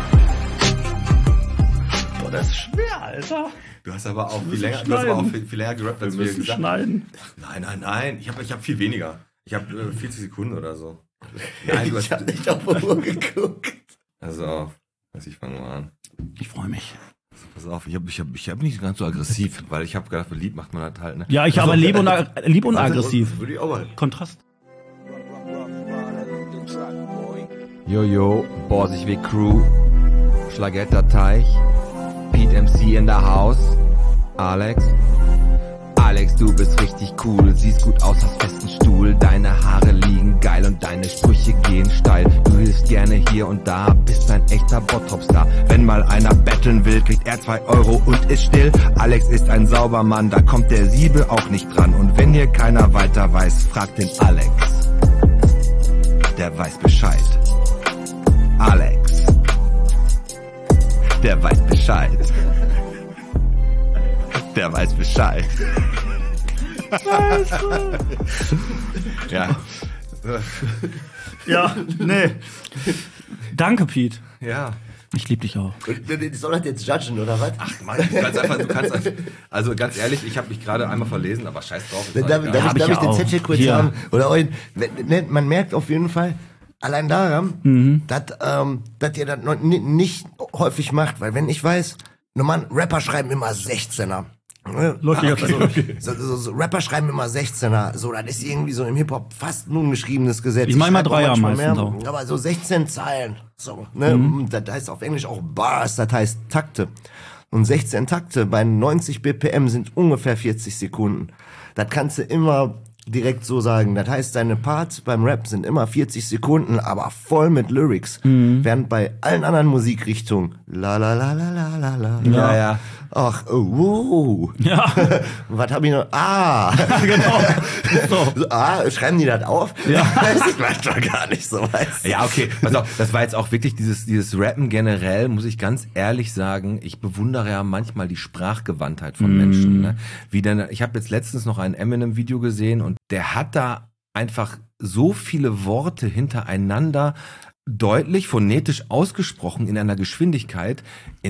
Boah, das ist schwer, Alter. Du hast aber auch viel länger gerappt, als Wir müssen schneiden. Nein. Ich hab viel weniger. Ich habe 40 Sekunden oder so. Nein, Ich hab nicht auf die Uhr geguckt. Also, ich fange mal an. Ich freue mich. Pass auf, ich hab nicht ganz so aggressiv, weil ich habe gedacht, für Lied macht man das halt, ne? Ja, ich aber lieb und aggressiv. Würde ich auch mal. Kontrast. Jojo, Borsigweg Crew, Schlagetter Teich, Pete MC in der Haus. Alex, du bist richtig cool, siehst gut aus, hast festen Stuhl, deine Haare liegen geil und deine Sprüche gehen steil. Du hilfst gerne hier und da, bist ein echter Bottrop-Star. Wenn mal einer betteln will, kriegt er 2 Euro und ist still. Alex ist ein Saubermann, da kommt der Siebe auch nicht dran. Und wenn hier keiner weiter weiß, fragt den Alex. Der weiß Bescheid. Alex, der weiß Bescheid. Der weiß Bescheid. Ja. Ja, nee. Danke, Pete. Ja. Ich lieb dich auch. Ich soll das jetzt judgen, oder was? Ach Mann, du kannst also ganz ehrlich, ich habe mich gerade einmal verlesen, aber scheiß drauf. Darf ich ja den auch. Zettel kurz Hier. haben? Oder man merkt auf jeden Fall, allein daran, dass ihr das noch nicht häufig macht, weil wenn ich weiß, normal Rapper schreiben immer 16er. Läuft nicht So Rapper schreiben immer 16er. So, das ist irgendwie so im Hip-Hop fast nur ein geschriebenes Gesetz. Ich mach mal schreibe auch Dreier manchmal meistens mehr, aber so 16 Zeilen. So, ne? Das heißt auf Englisch auch Bars, das heißt Takte. Und 16 Takte bei 90 BPM sind ungefähr 40 Sekunden. Das kannst du immer direkt so sagen. Das heißt, deine Parts beim Rap sind immer 40 Sekunden, aber voll mit Lyrics. Während bei allen anderen Musikrichtungen la la la la la la la. Ja, ja. Ach, oh. Ja. Was habe ich noch? Ah. Genau. So, schreiben die das auf? Ja. Das ist manchmal gar nicht so, weißt du? Ja, okay. Pass auf, das war jetzt auch wirklich dieses Rappen generell, muss ich ganz ehrlich sagen, ich bewundere ja manchmal die Sprachgewandtheit von Menschen. Ne? Wie denn, ich habe jetzt letztens noch ein Eminem-Video gesehen und der hat da einfach so viele Worte hintereinander deutlich, phonetisch ausgesprochen in einer Geschwindigkeit.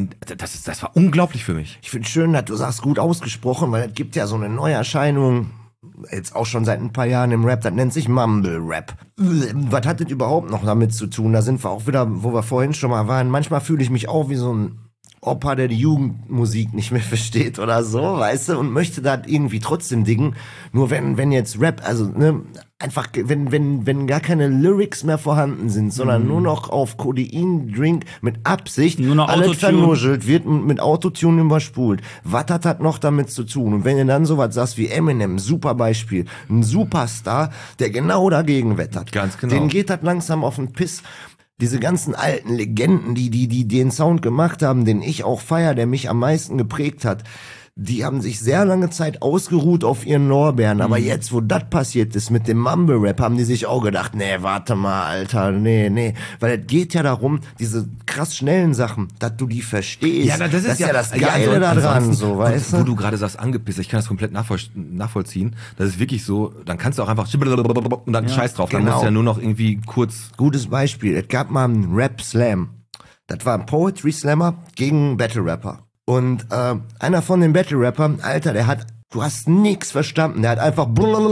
Das war unglaublich für mich. Ich finde schön, dass du sagst, gut ausgesprochen, weil es gibt ja so eine Neuerscheinung, jetzt auch schon seit ein paar Jahren im Rap, das nennt sich Mumble Rap. Was hat das überhaupt noch damit zu tun? Da sind wir auch wieder, wo wir vorhin schon mal waren. Manchmal fühle ich mich auch wie so ein Opa, der die Jugendmusik nicht mehr versteht oder so, weißt du, und möchte das irgendwie trotzdem dingen. Nur wenn jetzt Rap, also, ne, einfach, wenn gar keine Lyrics mehr vorhanden sind, sondern nur noch auf Codein-Drink mit Absicht Nur noch alles Autotune. vernuschelt wird und mit Autotune überspult. Was hat das noch damit zu tun? Und wenn ihr dann sowas sagst wie Eminem, super Beispiel, ein Superstar, der genau dagegen wettert. Ganz genau. Den geht das langsam auf den Piss. Diese ganzen alten Legenden, die den Sound gemacht haben, den ich auch feier, der mich am meisten geprägt hat, die haben sich sehr lange Zeit ausgeruht auf ihren Lorbeeren. Aber jetzt, wo das passiert ist mit dem Mumble-Rap, haben die sich auch gedacht, nee, warte mal, Alter, nee. Weil es geht ja darum, diese krass schnellen Sachen, dass du die verstehst. Ja, das ist ja das Geile da dran, so, weißt du? Wo du gerade sagst, angepisst, ich kann das komplett nachvollziehen. Das ist wirklich so, dann kannst du auch einfach und dann scheiß drauf. Dann genau. musst du ja nur noch irgendwie kurz. Gutes Beispiel, es gab mal einen Rap-Slam. Das war ein Poetry-Slammer gegen Battle-Rapper. Und einer von den Battle-Rappern, Alter, du hast nix verstanden. Der hat einfach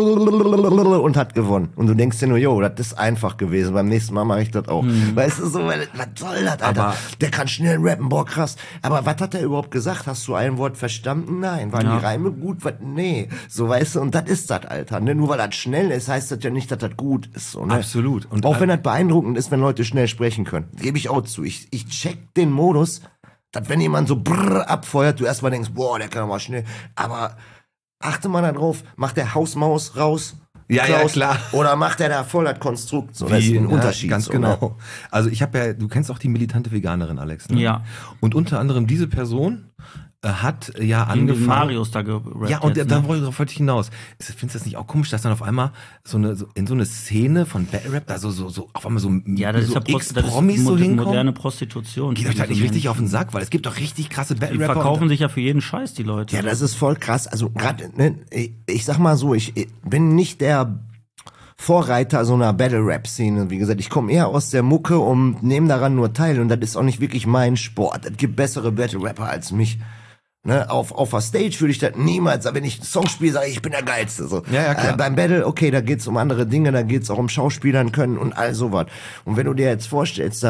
und hat gewonnen. Und du denkst dir nur, jo, das ist einfach gewesen. Beim nächsten Mal mache ich das auch. Weißt du, so, was soll das, Alter? Aber der kann schnell rappen, boah, krass. Aber was hat er überhaupt gesagt? Hast du ein Wort verstanden? Nein. Waren die Reime gut? Was? Nee. So, weißt du, und das ist das, Alter. Ne? Nur weil das schnell ist, heißt das ja nicht, dass das gut ist. So, ne? Absolut. Und auch wenn das beeindruckend ist, wenn Leute schnell sprechen können. Gebe ich auch zu. Ich check den Modus, dass wenn jemand so abfeuert, du erstmal denkst, boah, der kann aber schnell. Aber achte mal da drauf, macht der Hausmaus raus? Ja, Klaus, klar. Oder macht der da voll das Konstrukt? So, das ist ein Unterschied. Ganz so, genau. Ne? Also ich habe ja, du kennst auch die militante Veganerin, Alex. Ne? Ja. Und unter anderem diese Person hat ja Gegen angefangen. Marius da gerappt. Ja, und jetzt, da ne? wollte ich hinaus. Findest du das nicht auch komisch, dass dann auf einmal in so eine Szene von Battle Rap da so auf einmal so Ja, das so ist ja Ex-Promis so hinkommen? moderne Prostitution. Geht euch halt nicht richtig auf den Sack, weil es gibt doch richtig krasse Die Battle Rapper. verkaufen sich ja für jeden Scheiß, die Leute. Ja, das ist voll krass. Also gerade, ne, ich sag mal so, ich bin nicht der Vorreiter so einer Battle-Rap-Szene. Wie gesagt, ich komme eher aus der Mucke und nehme daran nur teil. Und das ist auch nicht wirklich mein Sport. Es gibt bessere Battle-Rapper als mich. Ne, auf der Stage würde ich das niemals, wenn ich einen Song spiele, sage ich bin der Geilste. So. Ja, klar. Beim Battle, okay, da geht's um andere Dinge, da geht's auch um Schauspielern können und all sowas. Und wenn du dir jetzt vorstellst, da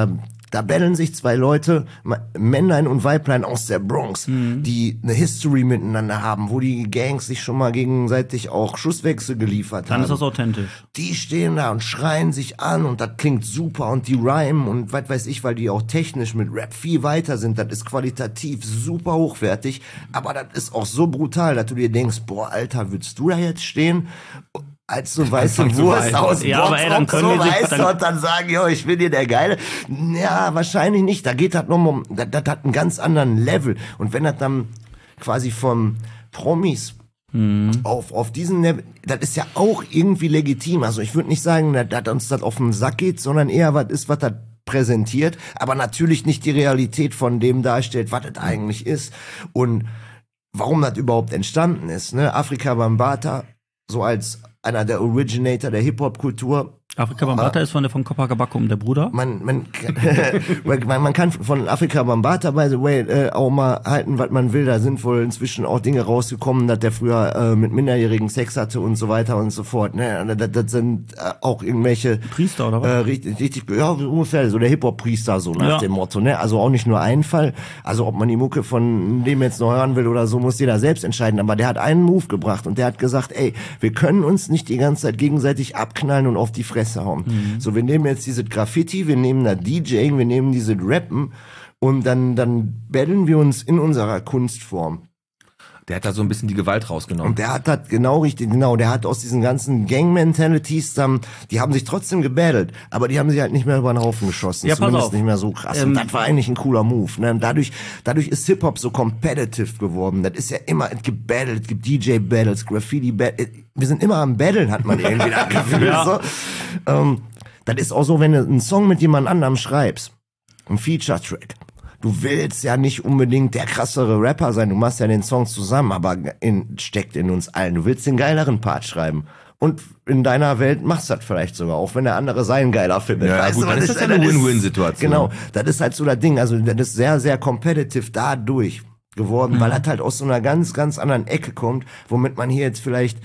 Da betteln sich zwei Leute, Männlein und Weiblein aus der Bronx, die eine History miteinander haben, wo die Gangs sich schon mal gegenseitig auch Schusswechsel geliefert haben. Dann ist das authentisch. Die stehen da und schreien sich an und das klingt super und die rhymen und was weiß ich, weil die auch technisch mit Rap viel weiter sind. Das ist qualitativ super hochwertig, aber das ist auch so brutal, dass du dir denkst, boah, Alter, würdest du da jetzt stehen? Als so weiße Wurst aus Ja, aber ey, dann können so wir sich- weißt du, und dann sagen, jo, ich bin hier der Geile. Ja, wahrscheinlich nicht. Da geht das nochmal um, das hat einen ganz anderen Level. Und wenn das dann quasi von Promis auf diesen Level, das ist ja auch irgendwie legitim. Also ich würde nicht sagen, dass uns das auf den Sack geht, sondern eher was ist, was das präsentiert, aber natürlich nicht die Realität von dem darstellt, was das eigentlich ist und warum das überhaupt entstanden ist. Ne? Afrika Bambaataa, so als einer der Originator der Hip-Hop-Kultur. Afrika Bambaataa ist von Copacabana, der Bruder. Man kann von Afrika Bambaataa, by the way, auch mal halten, was man will. Da sind wohl inzwischen auch Dinge rausgekommen, dass der früher mit Minderjährigen Sex hatte und so weiter und so fort. Ne? Das sind auch irgendwelche Priester, oder was? richtig, ja, ungefähr so der Hip-Hop-Priester, so nach Ja. dem Motto. Ne? Also auch nicht nur ein Fall. Also ob man die Mucke von dem jetzt noch hören will oder so, muss jeder selbst entscheiden. Aber der hat einen Move gebracht und der hat gesagt, ey, wir können uns nicht die ganze Zeit gegenseitig abknallen und auf die Fresse hauen. So, wir nehmen jetzt diese Graffiti, wir nehmen da DJing, wir nehmen diese Rappen und dann battlen wir uns in unserer Kunstform. Der hat da so ein bisschen die Gewalt rausgenommen. Und der hat das der hat aus diesen ganzen Gang-Mentalities, die haben sich trotzdem gebattelt, aber die haben sich halt nicht mehr über den Haufen geschossen. Ja, pass Zumindest auf. nicht mehr so krass. Und das war eigentlich ein cooler Move. Ne? Und dadurch ist Hip-Hop so competitive geworden. Das ist ja immer, es gibt Battles, es gibt DJ-Battles, Graffiti-Battles. Wir sind immer am Battlen, hat man irgendwie das Gefühl. Ja. So. Das ist auch so, wenn du einen Song mit jemand anderem schreibst, ein Feature-Track. Du willst ja nicht unbedingt der krassere Rapper sein, du machst ja den Song zusammen, aber steckt in uns allen. Du willst den geileren Part schreiben. Und in deiner Welt machst du das vielleicht sogar, auch wenn der andere seinen geiler findet. Ja, weißt gut, du, dann das ist das ja eine Win-Win-Situation. Genau, das ist halt so das Ding. Also das ist sehr, sehr competitive dadurch geworden, weil das halt aus so einer ganz, ganz anderen Ecke kommt, womit man hier jetzt vielleicht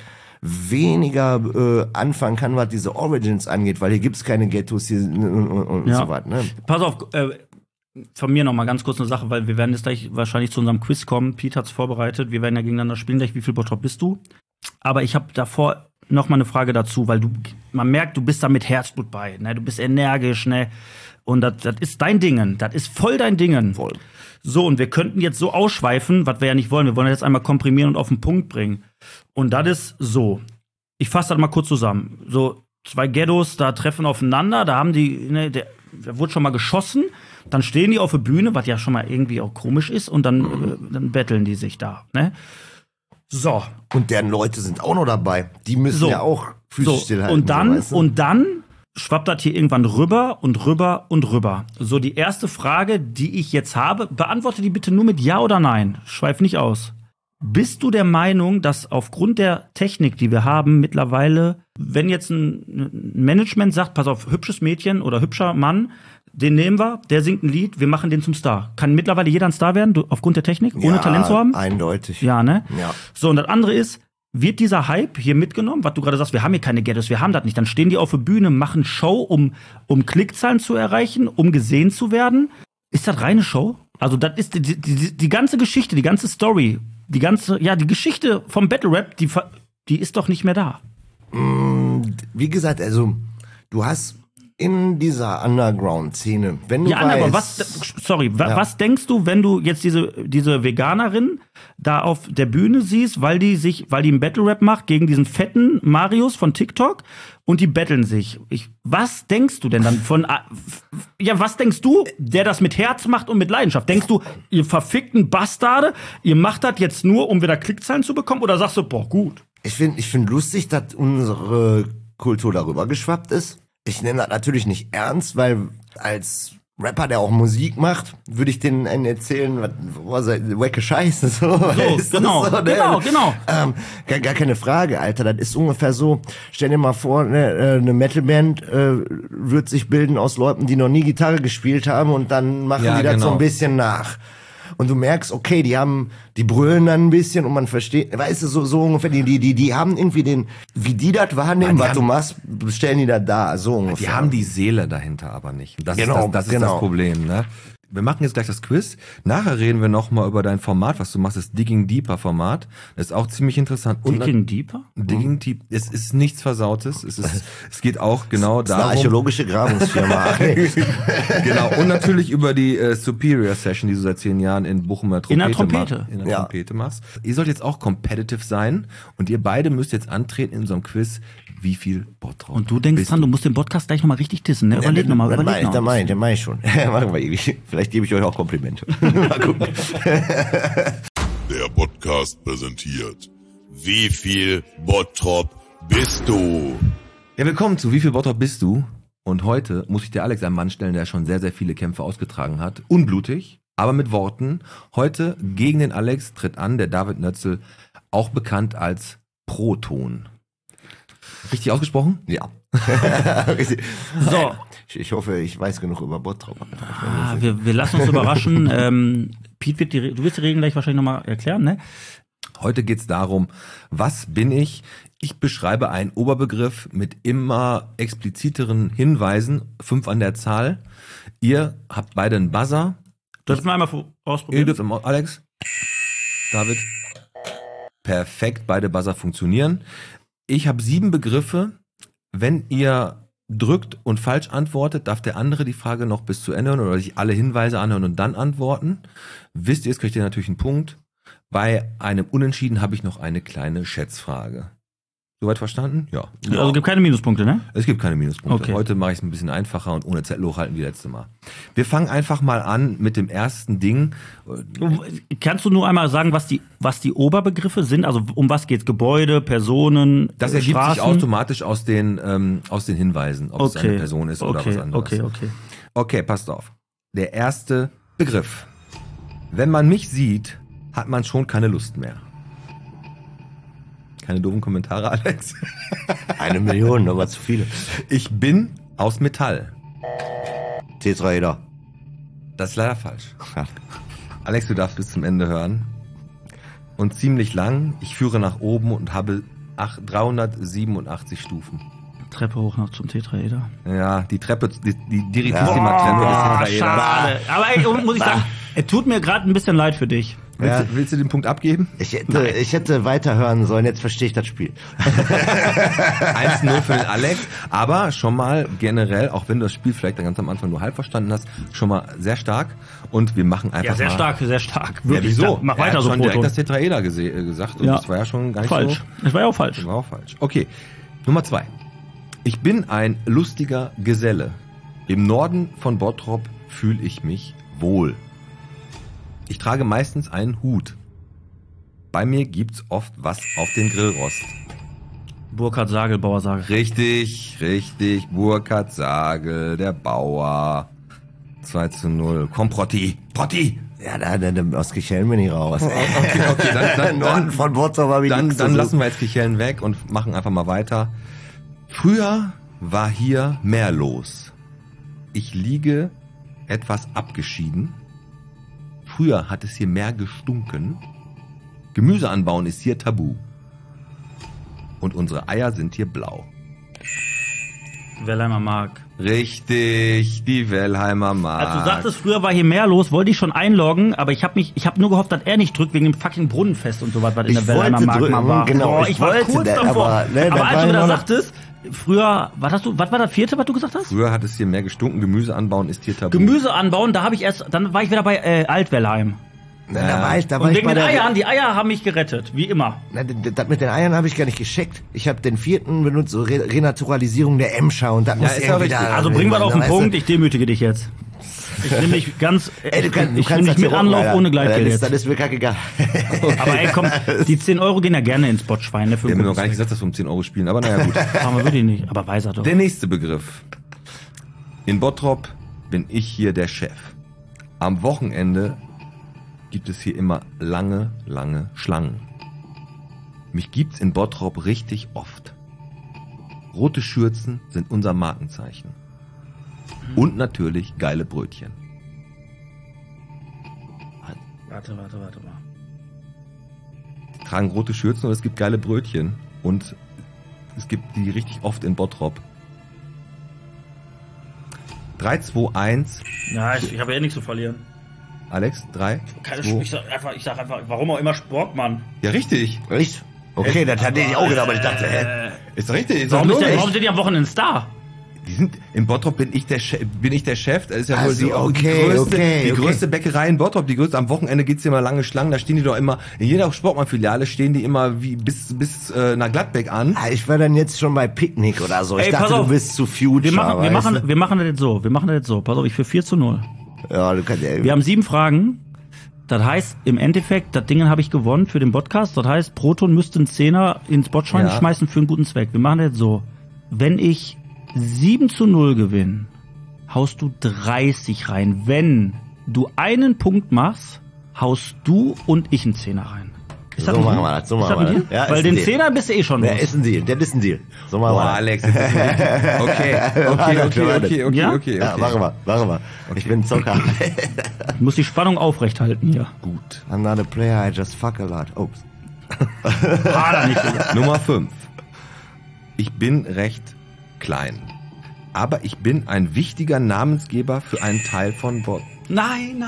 weniger anfangen kann, was diese Origins angeht, weil hier gibt's keine Ghettos hier und Ja. so was. Ne? Pass auf, von mir noch mal ganz kurz eine Sache, weil wir werden jetzt gleich wahrscheinlich zu unserem Quiz kommen. Pete hat's vorbereitet. Wir werden ja gegeneinander spielen gleich. Wie viel Bottrop bist du? Aber ich habe davor noch mal eine Frage dazu, weil man merkt, du bist da mit Herzblut bei. Ne? Du bist energisch, ne? Und das ist dein Dingen. Das ist voll dein Dingen. Voll. So, und wir könnten jetzt so ausschweifen, was wir ja nicht wollen. Wir wollen das jetzt einmal komprimieren und auf den Punkt bringen. Und das ist so. Ich fasse das mal kurz zusammen. So, zwei Ghettos da treffen aufeinander, da haben die, ne, da wurde schon mal geschossen, dann stehen die auf der Bühne, was ja schon mal irgendwie auch komisch ist, und dann betteln die sich da, ne? So. Und deren Leute sind auch noch dabei. Die müssen So. ja auch Füße So, stillhalten. und dann schwappt das hier irgendwann rüber und rüber und rüber. So, die erste Frage, die ich jetzt habe, beantworte die bitte nur mit Ja oder Nein. Schweif nicht aus. Bist du der Meinung, dass aufgrund der Technik, die wir haben, mittlerweile, wenn jetzt ein Management sagt, pass auf, hübsches Mädchen oder hübscher Mann, den nehmen wir, der singt ein Lied, wir machen den zum Star. Kann mittlerweile jeder ein Star werden, aufgrund der Technik, ohne Talent zu haben? Eindeutig. Ja, ne? Ja. So, und das andere ist, wird dieser Hype hier mitgenommen, was du gerade sagst, wir haben hier keine Ghettos, wir haben das nicht. Dann stehen die auf der Bühne, machen Show, um Klickzahlen zu erreichen, um gesehen zu werden. Ist das reine Show? Also das ist die ganze Geschichte, die ganze Story, die Geschichte vom Battle Rap, die ist doch nicht mehr da. Wie gesagt, also du hast in dieser Underground-Szene, wenn du Ja, weißt, aber was denkst du, wenn du jetzt diese Veganerin da auf der Bühne siehst, weil die einen Battle-Rap macht gegen diesen fetten Marius von TikTok und die betteln sich? Was denkst du denn dann was denkst du, der das mit Herz macht und mit Leidenschaft? Denkst du, ihr verfickten Bastarde, ihr macht das jetzt nur, um wieder Klickzahlen zu bekommen, oder sagst du, boah, gut? Ich find lustig, dass unsere Kultur darüber geschwappt ist. Ich nehme das natürlich nicht ernst, weil als Rapper, der auch Musik macht, würde ich denen einen erzählen, was wacke Scheiße. So, Genau. Gar keine Frage, Alter. Das ist ungefähr so, stell dir mal vor, ne, eine Metalband wird sich bilden aus Leuten, die noch nie Gitarre gespielt haben, und dann machen Ja, die das so genau. ein bisschen nach. und du merkst, okay, die brüllen dann ein bisschen und man versteht, weißt du, so ungefähr, die haben irgendwie wie die das wahrnehmen, was du machst, stellen die das da, so ungefähr. Die haben die Seele dahinter aber nicht. Das ist das Problem, ne? Wir machen jetzt gleich das Quiz. Nachher reden wir nochmal über dein Format, was du machst, das Digging Deeper Format. Das ist auch ziemlich interessant. Digging Deeper? Digging Deeper. Es ist nichts Versautes. Es geht auch genau darum. Das ist eine archäologische Grabungsfirma. Genau. Und natürlich über die Superior Session, die du seit 10 Jahren in Bochumer Trompete Trompete machst. Ihr sollt jetzt auch competitive sein und ihr beide müsst jetzt antreten in unserem Quiz. Wie viel Bottrop? Und du denkst dran, du musst den Podcast gleich nochmal richtig dissen, ne? Überleg nochmal. Den mach ich schon. Machen wir irgendwie. Vielleicht gebe ich euch auch Komplimente. Mal gucken. Der Podcast präsentiert. Wie viel Bottrop bist du? Ja, willkommen zu Wie viel Bottrop bist du? Und heute muss ich dir Alex einen Mann stellen, der schon sehr, sehr viele Kämpfe ausgetragen hat. Unblutig, aber mit Worten. Heute gegen den Alex tritt an der David Nötzel, auch bekannt als Proton. Richtig ausgesprochen? Ja. So. Ich hoffe, ich weiß genug über Bottrop. Wir lassen uns überraschen. Piet, du wirst die Regeln gleich wahrscheinlich nochmal erklären, ne? Heute geht's darum, was bin ich? Ich beschreibe einen Oberbegriff mit immer expliziteren Hinweisen, 5 an der Zahl. Ihr habt beide einen Buzzer. Dürfen wir einmal ausprobieren? Ihr dürft immer, Alex, David. Perfekt, beide Buzzer funktionieren. Ich habe 7 Begriffe. Wenn ihr drückt und falsch antwortet, darf der andere die Frage noch bis zu Ende hören oder sich alle Hinweise anhören und dann antworten. Wisst ihr es, kriegt ihr natürlich einen Punkt. Bei einem Unentschieden habe ich noch eine kleine Schätzfrage. Soweit verstanden? Ja. Also es gibt keine Minuspunkte, ne? Es gibt keine Minuspunkte. Okay. Heute mache ich es ein bisschen einfacher und ohne Zettel hochhalten wie letztes Mal. Wir fangen einfach mal an mit dem ersten Ding. Kannst du nur einmal sagen, was die Oberbegriffe sind? Also um was geht's? Gebäude, Personen, Das ergibt Straßen? sich automatisch aus den Hinweisen, ob es eine Person ist oder was anderes. Okay, passt auf. Der erste Begriff. Wenn man mich sieht, hat man schon keine Lust mehr. Keine doofen Kommentare, Alex. 1 Million, aber zu viele. Ich bin aus Metall. Tetraeder. Das ist leider falsch. Alex, du darfst bis zum Ende hören. Und ziemlich lang. Ich führe nach oben und habe 387 Stufen. Treppe hoch noch zum Tetraeder. Ja, die Treppe, die Diritissima-Treppe des Tetraeders. Schade. Aber ey, muss ich sagen, es tut mir gerade ein bisschen leid für dich. Willst du den Punkt abgeben? Ich hätte weiterhören sollen, jetzt verstehe ich das Spiel. 1-0 für den Alex, aber schon mal generell, auch wenn du das Spiel vielleicht ganz am Anfang nur halb verstanden hast, schon mal sehr stark. Und wir machen einfach sehr stark. Wirklich. Ja, wieso? Mach weiter so, schon Proton. direkt das Tetraeder gesagt und das war ja schon gar nicht falsch. so. Das war ja auch falsch. Das war auch falsch. Okay, Nummer 2. Ich bin ein lustiger Geselle. Im Norden von Bottrop fühle ich mich wohl. Ich trage meistens einen Hut. Bei mir gibt's oft was auf den Grillrost. Burkhard Sagel, Bauer Sagel. Richtig. Burkhard Sagel, der Bauer. 2-0. Komm, Protti. Ja, da aus Kicheln bin ich raus. Okay, Norden von Bottrop habe ich nichts zu dann suchen. lassen wir jetzt Kicheln weg und machen einfach mal weiter. Früher war hier mehr los. Ich liege etwas abgeschieden. Früher hat es hier mehr gestunken. Gemüse anbauen ist hier tabu. Und unsere Eier sind hier blau. Wellheimer Mark. Richtig, die Wellheimer Mark. Als du sagtest, früher war hier mehr los, wollte ich schon einloggen, aber ich hab nur gehofft, dass er nicht drückt wegen dem fucking Brunnenfest und so was in der Wellheimer Mark mal war. Genau, ich war kurz davor. Aber als du wieder sagtest, früher, was war das 4., was du gesagt hast? Früher hat es hier mehr gestunken, Gemüse anbauen ist hier tabu. Gemüse anbauen, dann war ich wieder bei Altwellheim. Da war ich Und wegen den Eiern, die Eier haben mich gerettet, wie immer. Das mit den Eiern habe ich gar nicht gescheckt. Ich habe den 4. benutzt, so Renaturalisierung der Emscher und das muss ist ja irgendwie richtig. da. Also bringen wir auf den Punkt, ich demütige dich jetzt. Ich nehme dich ganz, Ey, du ich kannst nehme dich mit Anlauf Alter. ohne Gleitgeld jetzt. Das ist mir kackegal. Aber ey, komm, die 10 Euro gehen ja gerne ins Botschwein. Ne, für Wir haben noch gar nicht gesagt, dass wir um 10 Euro spielen, aber naja, gut. Machen wir wirklich nicht, aber weiß er doch. Der nächste Begriff. In Bottrop bin ich hier der Chef. Am Wochenende gibt es hier immer lange Schlangen. Mich gibt's in Bottrop richtig oft. Rote Schürzen sind unser Markenzeichen. Und natürlich geile Brötchen. Warte mal. Die tragen rote Schürzen und es gibt geile Brötchen. Und es gibt die richtig oft in Bottrop. 3, 2, 1. Ja, ich habe ja nichts zu verlieren. Alex, 3, Keine 2. ich sag einfach, warum auch immer Sportmann. Ja, richtig. Echt? Okay, das hatte ich auch gedacht, aber ich dachte, Ist richtig. Ist Warum doch logisch. sind die am Wochenende Star? Die sind, in Bottrop bin ich der Chef. Das ist ja wohl Also, die größte Bäckerei in Bottrop. Die größte, am Wochenende gibt's hier immer lange Schlangen. Da stehen die doch immer, in jeder Sportmann-Filiale stehen die immer wie bis nach Gladbeck an. Ich war dann jetzt schon bei Picknick oder so. Ich Ey, dachte, pass auf. du bist zu Future. Wir machen das jetzt so. Pass auf, ich für 4-0. Ja, du kannst Wir haben 7 Fragen. Das heißt, im Endeffekt, das Ding habe ich gewonnen für den Podcast. Das heißt, Proton müsste einen 10er ins Botschwein schmeißen für einen guten Zweck. Wir machen das jetzt so. Wenn ich 7-0 gewinne, haust du 30 rein. Wenn du einen Punkt machst, haust du und ich einen 10er rein. Ist das so ein machen Deal? wir das, so Ist machen das wir ein das. Deal? Ja, Weil ist den ein Deal. 10er bist du eh schon Ja, los. ist ein Deal. Das ist ein Deal. So machen Boah, wir das. Alex, das ist richtig. Okay. Ja? Ja, machen wir. Ich bin Zocker. Ich muss die Spannung aufrechthalten hier. Gut. I'm not a player, I just fuck a lot. Ups. Nummer 5. Ich bin recht klein. Aber ich bin ein wichtiger Namensgeber für einen Teil von Bot. Nein.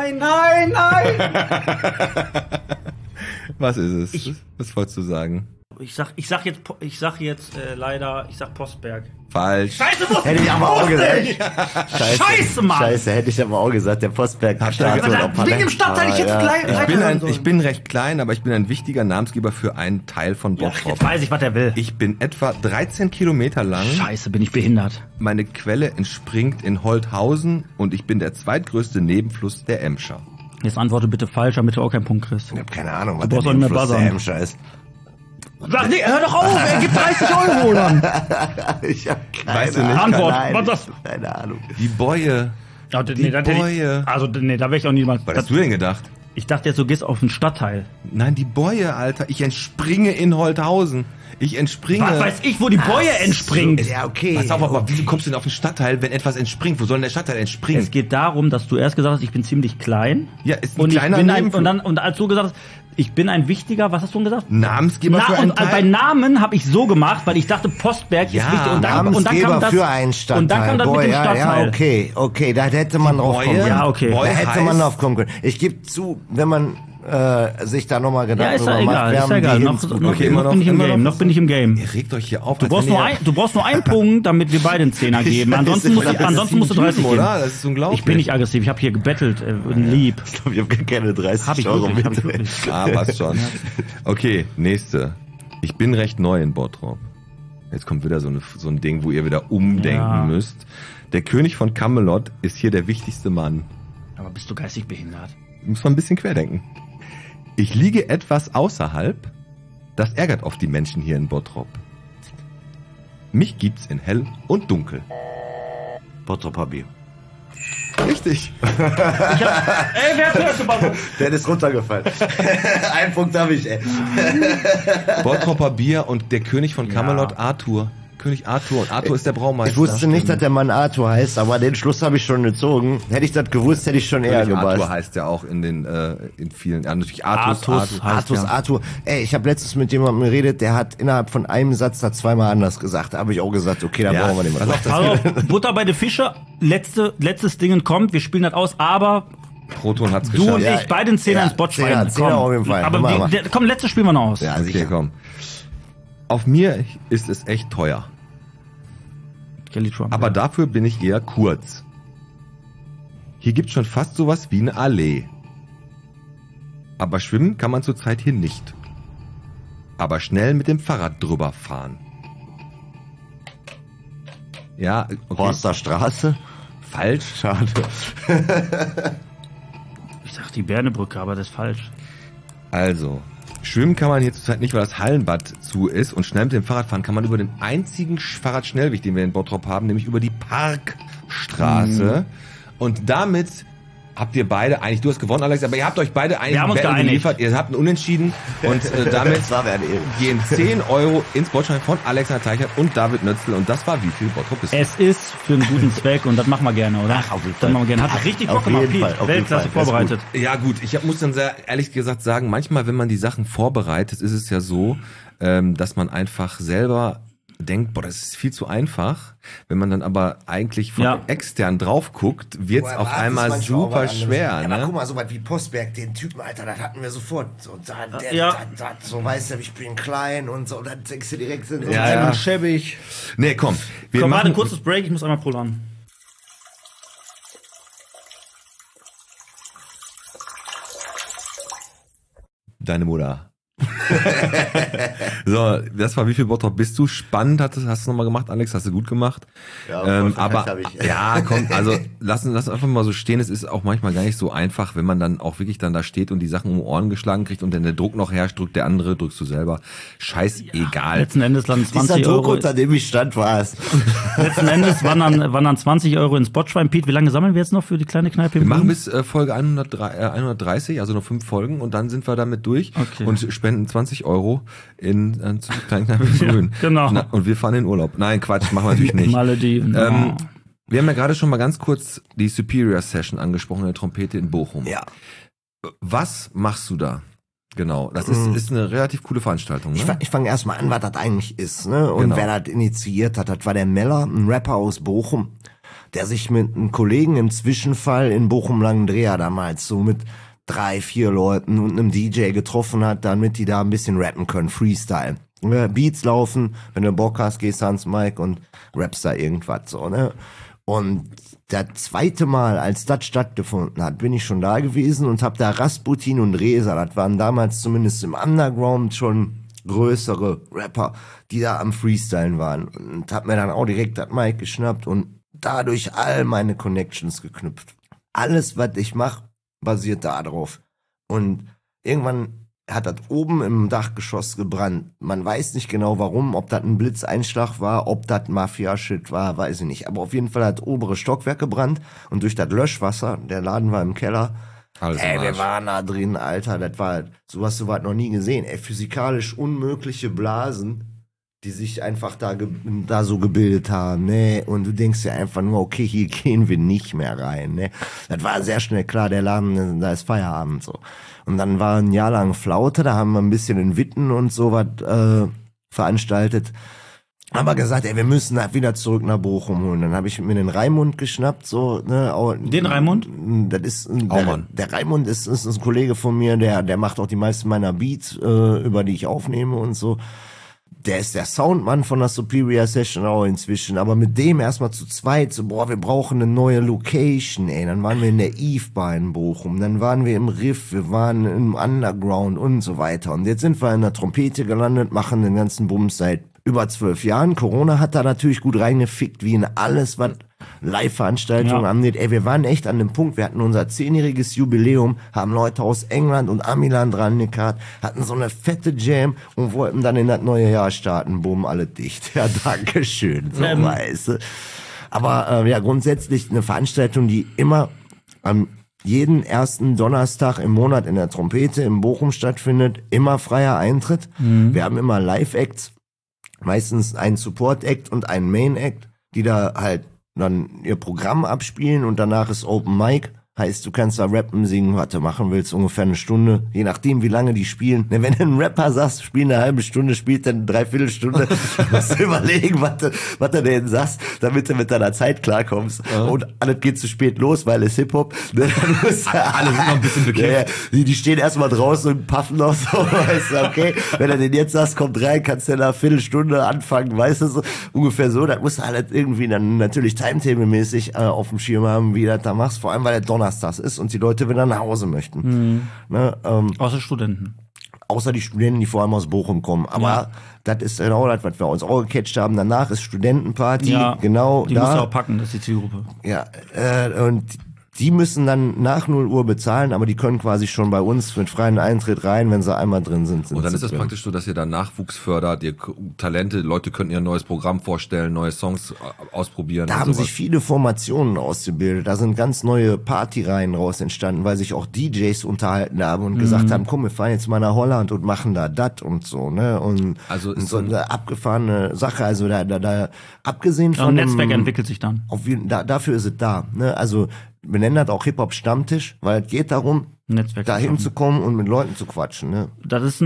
Was ist es? Was wolltest du sagen? Ich sag jetzt leider Postberg. Falsch. Scheiße, Postberg! Hätte ich aber auch gesagt. Scheiße, Mann! Scheiße, hätte ich aber auch gesagt. Der Postberg Wegen dem Stadtteil, Ich bin recht klein, aber ich bin ein wichtiger Namensgeber für einen Teil von Bottrop. Jetzt weiß ich, was der will. Ich bin etwa 13 Kilometer lang. Scheiße, bin ich behindert. Meine Quelle entspringt in Holthausen und ich bin der zweitgrößte Nebenfluss der Emscher. Jetzt antworte bitte falsch, damit du auch keinen Punkt kriegst. Ich hab keine Ahnung, was brauchst der auch nicht mehr Nebenfluss der buzzern. Emscher ist. Sag, nee, hör doch auf, er gibt 30 € dann. Ich hab Weißt du nicht? Antwort, Nein, was das? keine Ahnung. Die Bäue. Ja, Die Bäue. da wäre ich auch niemals. Was hast du denn gedacht? Ich dachte jetzt, du gehst auf den Stadtteil. Nein, die Bäue, Alter. Ich entspringe in Holthausen. Ich entspringe. Was weiß ich, wo die Bäue entspringt? Ja, okay. Pass auf, aber wieso kommst du denn auf den Stadtteil, wenn etwas entspringt? Wo soll denn der Stadtteil entspringen? Es geht darum, dass du erst gesagt hast, ich bin ziemlich klein. Ja, ist ein Und ich kleiner bin Nebenfluss. und als du gesagt hast, ich bin ein wichtiger, was hast du denn gesagt? Namensgeber für einen Und bei Teil. Namen habe ich so gemacht, weil ich dachte, Postberg Ja, ist wichtig. Und dann kam Namensgeber das, für einen Stadtteil. und dann kam das mit dem Stadtteil. Ja, okay, da hätte man drauf kommen können. Ja, okay. Bäue Da hätte heißt- man drauf kommen können. Ich gebe zu, wenn man sich da nochmal Ja, Gedanken ist ja drüber macht, egal, wir ist haben ja egal. die Noch Hints gut Okay, gegeben. bin ich im Game, noch bin ich im Game. Ihr regt euch hier auf. Du brauchst nur einen Punkt, damit wir beide einen Zehner geben. Ansonsten musst du 30 geben. oder? Das ist unglaublich. Ich bin nicht aggressiv, ich habe hier gebettelt, lieb. Ich glaube, ich habe keine 30 Hab ich Euro wirklich, mit. hab ich wirklich. Ah, passt schon. Okay, nächste. Ich bin recht neu in Bottrop. Jetzt kommt wieder so ein Ding, wo ihr wieder umdenken Ja. müsst. Der König von Camelot ist hier der wichtigste Mann. Aber bist du geistig behindert? Muss man ein bisschen querdenken. Ich liege etwas außerhalb. Das ärgert oft die Menschen hier in Bottrop. Mich gibt's in hell und dunkel. Bottroper Bier. Richtig. Ey, wer hat das gemacht? Der ist runtergefallen. Ein Punkt habe ich, ey. Bottroper Bier und der König von Camelot, Arthur. König Arthur. Und Arthur ist der Braumeister. Ich wusste nicht, dass der Mann Arthur heißt, aber den Schluss habe ich schon gezogen. Hätte ich das gewusst, hätte ich schon eher König Arthur gebast. heißt ja auch in vielen, ja, natürlich Artus. Arthur. Ey, ich habe letztens mit jemandem geredet, der hat innerhalb von einem Satz da zweimal anders gesagt. Da habe ich auch gesagt, okay, da brauchen wir nicht mehr. pass auf, Also, Butter bei den Fische, letztes Ding kommt, wir spielen das aus, aber Proton hat's du geschafft. und Ja, ich, beide einen Zehner ja, ins Botschwein. Zehner auf jeden Fall. Aber Machen wir. komm, letztes spielen wir noch aus. Ja, Okay, sicher. komm. Auf mir ist es echt teuer. Kelly Trump. Aber dafür bin ich eher kurz. Hier gibt's schon fast sowas wie eine Allee. Aber schwimmen kann man zurzeit hier nicht. Aber schnell mit dem Fahrrad drüber fahren. Ja, okay. Horster Straße? Falsch. Schade. Ich sag die Bernebrücke, aber das ist falsch. Also, schwimmen kann man hier zurzeit nicht, weil das Hallenbad zu ist. Und schnell mit dem Fahrrad fahren kann man über den einzigen Fahrradschnellweg, den wir in Bottrop haben, nämlich über die Parkstraße. Und damit habt ihr beide eigentlich, du hast gewonnen, Alex, aber ihr habt euch beide eigentlich Wir haben uns Battle geeinigt. geliefert. Ihr habt einen Unentschieden und damit Das war eine Ehre. gehen 10 Euro ins Botschwein von Alexander Teichert und David Nötzl. Und das war wie viel Bottrop bist du? Es ist für einen guten Zweck und das machen wir gerne, oder? Ach, auf jeden Das Fall. machen wir gerne. Hat richtig Bock Auf gemacht, jeden Fall, Pete. auf Weltklasse jeden Fall. Das ist vorbereitet. Ja gut, ich muss dann sehr ehrlich gesagt sagen, manchmal, wenn man die Sachen vorbereitet, ist es ja so, dass man einfach selber denkt, boah, das ist viel zu einfach. Wenn man dann aber eigentlich von Ja. extern drauf guckt, wird es Du auf erwartest einmal manchmal auch super was anderes. schwer. Ja, aber Ne? guck mal, so was wie Postberg, den Typen, Alter, das hatten wir sofort. So, Ja. so weißt du, ich bin klein und so, dann denkst du direkt, sind so Ja, klein ja. und schäbig. Nee, komm. Wir Komm, warte, machen ein kurzes Break, ich muss einmal pullern. deine Mutter. So, das war wie viel Bottrop bist du? Spannend hast du nochmal gemacht, Alex, hast du gut gemacht. Ja, aber hab ich. ja, komm, also lass einfach mal so stehen. Es ist auch manchmal gar nicht so einfach, wenn man dann auch wirklich dann da steht und die Sachen um die Ohren geschlagen kriegt und dann der Druck noch herrscht, drückt der andere, drückst du selber. Scheißegal. Letzten Endes landen Dieser 20 Druck, Euro. unter dem ich stand, war es. Letzten Endes wandern 20 Euro ins Botschwein. Pete, wie lange sammeln wir jetzt noch für die kleine Kneipe? Wir im machen Blum? bis Folge 130, also noch 5 Folgen und dann sind wir damit durch Okay. und spenden 20 Euro in zu Kleinkneipe Grün. genau. Na, und wir fahren in Urlaub. Nein, Quatsch, machen wir natürlich nicht. Malediven. Wir haben ja gerade schon mal ganz kurz die Superior Session angesprochen, der Trompete in Bochum. Ja. Was machst du da? Genau, das ist eine relativ coole Veranstaltung. Ne? Ich fange erstmal an, was das eigentlich ist, ne? Und Genau. wer das initiiert hat, das war der Meller, ein Rapper aus Bochum, der sich mit einem Kollegen im Zwischenfall in Bochum-Langendreher damals so mit 3, 4 Leuten und einem DJ getroffen hat, damit die da ein bisschen rappen können, Freestyle. Beats laufen, wenn du Bock hast, gehst du ans Mic und rappst da irgendwas so, ne? Und das zweite Mal, als das stattgefunden hat, bin ich schon da gewesen und hab da Rasputin und Reza, das waren damals zumindest im Underground schon größere Rapper, die da am Freestylen waren. Und hab mir dann auch direkt das Mic geschnappt und dadurch all meine Connections geknüpft. Alles, was ich mache, basiert da drauf. Und irgendwann hat das oben im Dachgeschoss gebrannt. Man weiß nicht genau warum, ob das ein Blitzeinschlag war, ob das Mafia-Shit war, weiß ich nicht. Aber auf jeden Fall hat das obere Stockwerk gebrannt und durch das Löschwasser, der Laden war im Keller, Alles im wir Arsch. waren da drin, Alter, das war, so hast du was noch nie gesehen. Physikalisch unmögliche Blasen, die sich einfach da so gebildet haben, ne? Und du denkst dir einfach nur, okay, hier gehen wir nicht mehr rein, ne? Das war sehr schnell klar, der Laden, da ist Feierabend, so. Und dann war ein Jahr lang Flaute, da haben wir ein bisschen in Witten und so was veranstaltet. Haben wir gesagt, wir müssen halt wieder zurück nach Bochum holen. Dann habe ich mir den Raimund geschnappt, so, ne? Den Raimund? Das ist Aumann. der Raimund ist ein Kollege von mir, der macht auch die meisten meiner Beats, über die ich aufnehme und so. Der ist der Soundmann von der Superior Session auch inzwischen, aber mit dem erstmal zu zweit, so, boah, wir brauchen eine neue Location, ey. Dann waren wir in der Eve Bar in Bochum, dann waren wir im Riff, wir waren im Underground und so weiter. Und jetzt sind wir in der Trompete gelandet, machen den ganzen Bums seit über 12 Jahren. Corona hat da natürlich gut reingefickt, wie in alles, was Live-Veranstaltungen angeht. Ey, wir waren echt an dem Punkt, wir hatten unser 10-jähriges Jubiläum, haben Leute aus England und Amiland dran gekarrt, hatten so eine fette Jam und wollten dann in das neue Jahr starten. Bumm, alle dicht. Ja, danke schön. So, weißt du. Aber ja, grundsätzlich eine Veranstaltung, die immer am jeden ersten Donnerstag im Monat in der Trompete in Bochum stattfindet, immer freier Eintritt. Wir haben immer Live-Acts, meistens einen Support-Act und einen Main-Act, die da halt dann ihr Programm abspielen und danach ist Open Mic. Heißt, du kannst da rappen, singen, was du machen willst, ungefähr eine Stunde, je nachdem, wie lange die spielen. Wenn du einen Rapper sagst, spiel eine halbe Stunde, spielt dann 3/4 Stunde, musst du überlegen, was du denen sagst, damit du mit deiner Zeit klarkommst. Und alles geht zu spät los, weil es Hip-Hop. Ne? Alle sind noch ein bisschen bekifft. Die stehen erstmal draußen und puffen noch so, weißt du, okay, wenn du den jetzt sagst, kommt rein, kannst du in einer Viertelstunde anfangen, weißt du, so, ungefähr so, das musst du halt irgendwie dann natürlich timetable-mäßig auf dem Schirm haben, wie du das da machst, vor allem, weil der Donnerstags ist und die Leute wieder nach Hause möchten. Ne, Außer Studenten. außer die Studenten, die vor allem aus Bochum kommen. Aber das ist genau das, was wir uns auch gecatcht haben. Danach ist Studentenparty, genau Die musst du da. auch packen, das ist die Zielgruppe. Ja, und Die müssen dann nach 0 Uhr bezahlen, aber die können quasi schon bei uns mit freien Eintritt rein, wenn sie einmal drin sind. Und dann ist sie das drin. praktisch so, dass ihr dann Nachwuchs fördert, ihr Talente, Leute könnten ihr neues Programm vorstellen, neue Songs ausprobieren. Da und haben sowas. sich viele Formationen ausgebildet. Da sind ganz neue Partyreihen raus entstanden, weil sich auch DJs unterhalten haben und gesagt haben, komm, wir fahren jetzt mal nach Holland und machen da dat und so, ne? Und, Also ist und so eine abgefahrene Sache. Also da abgesehen Ja, von ein Netzwerk dem, entwickelt sich dann. dafür ist es da, ne? Also wir nennen das auch Hip-Hop-Stammtisch, weil es geht darum, Netzwerk da schaffen. hinzukommen und mit Leuten zu quatschen, ne? Das ist,